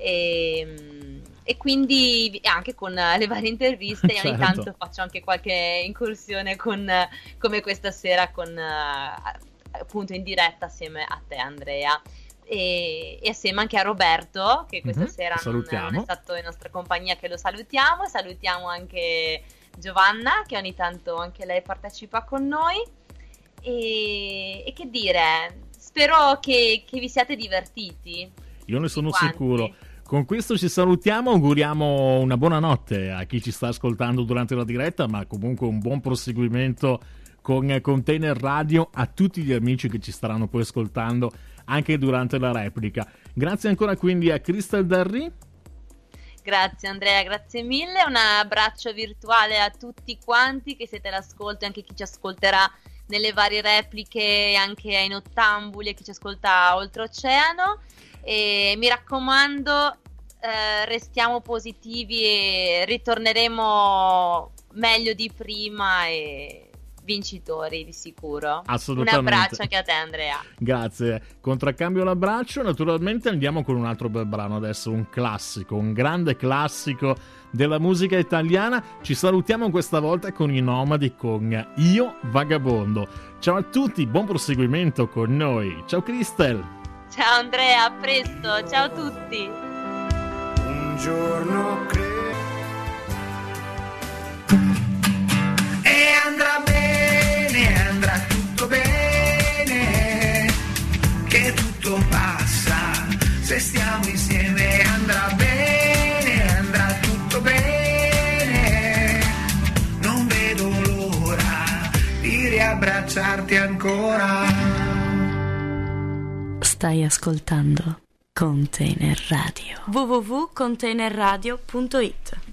E quindi anche con le varie interviste, certo. Ogni tanto faccio anche qualche incursione come questa sera appunto in diretta assieme a te, Andrea, e assieme anche a Roberto, che questa sera non è stato in nostra compagnia, che lo salutiamo anche Giovanna, che ogni tanto anche lei partecipa con noi, e che dire, spero che vi siate divertiti. Io ne sono sicuro. Con questo ci salutiamo, auguriamo una buona notte a chi ci sta ascoltando durante la diretta, ma comunque un buon proseguimento con Container Radio a tutti gli amici che ci staranno poi ascoltando anche durante la replica. Grazie ancora quindi a Cristel Darry. Grazie Andrea, grazie mille, un abbraccio virtuale a tutti quanti che siete all'ascolto, e anche chi ci ascolterà nelle varie repliche, anche ai nottambuli, e chi ci ascolta oltreoceano. E mi raccomando, restiamo positivi e ritorneremo meglio di prima e vincitori di sicuro. Assolutamente. Un abbraccio anche a te, Andrea. Grazie. Contraccambio l'abbraccio. Naturalmente andiamo con un altro bel brano adesso, un classico, un grande classico della musica italiana. Ci salutiamo questa volta con i Nomadi, con Io Vagabondo. Ciao a tutti, buon proseguimento con noi. Ciao Cristel. Ciao Andrea, a presto, ciao a tutti. Un giorno e andrà bene, andrà tutto bene, che tutto passa, se stiamo insieme andrà bene, andrà tutto bene, non vedo l'ora di riabbracciarti ancora. Stai ascoltando Container Radio. www.containerradio.it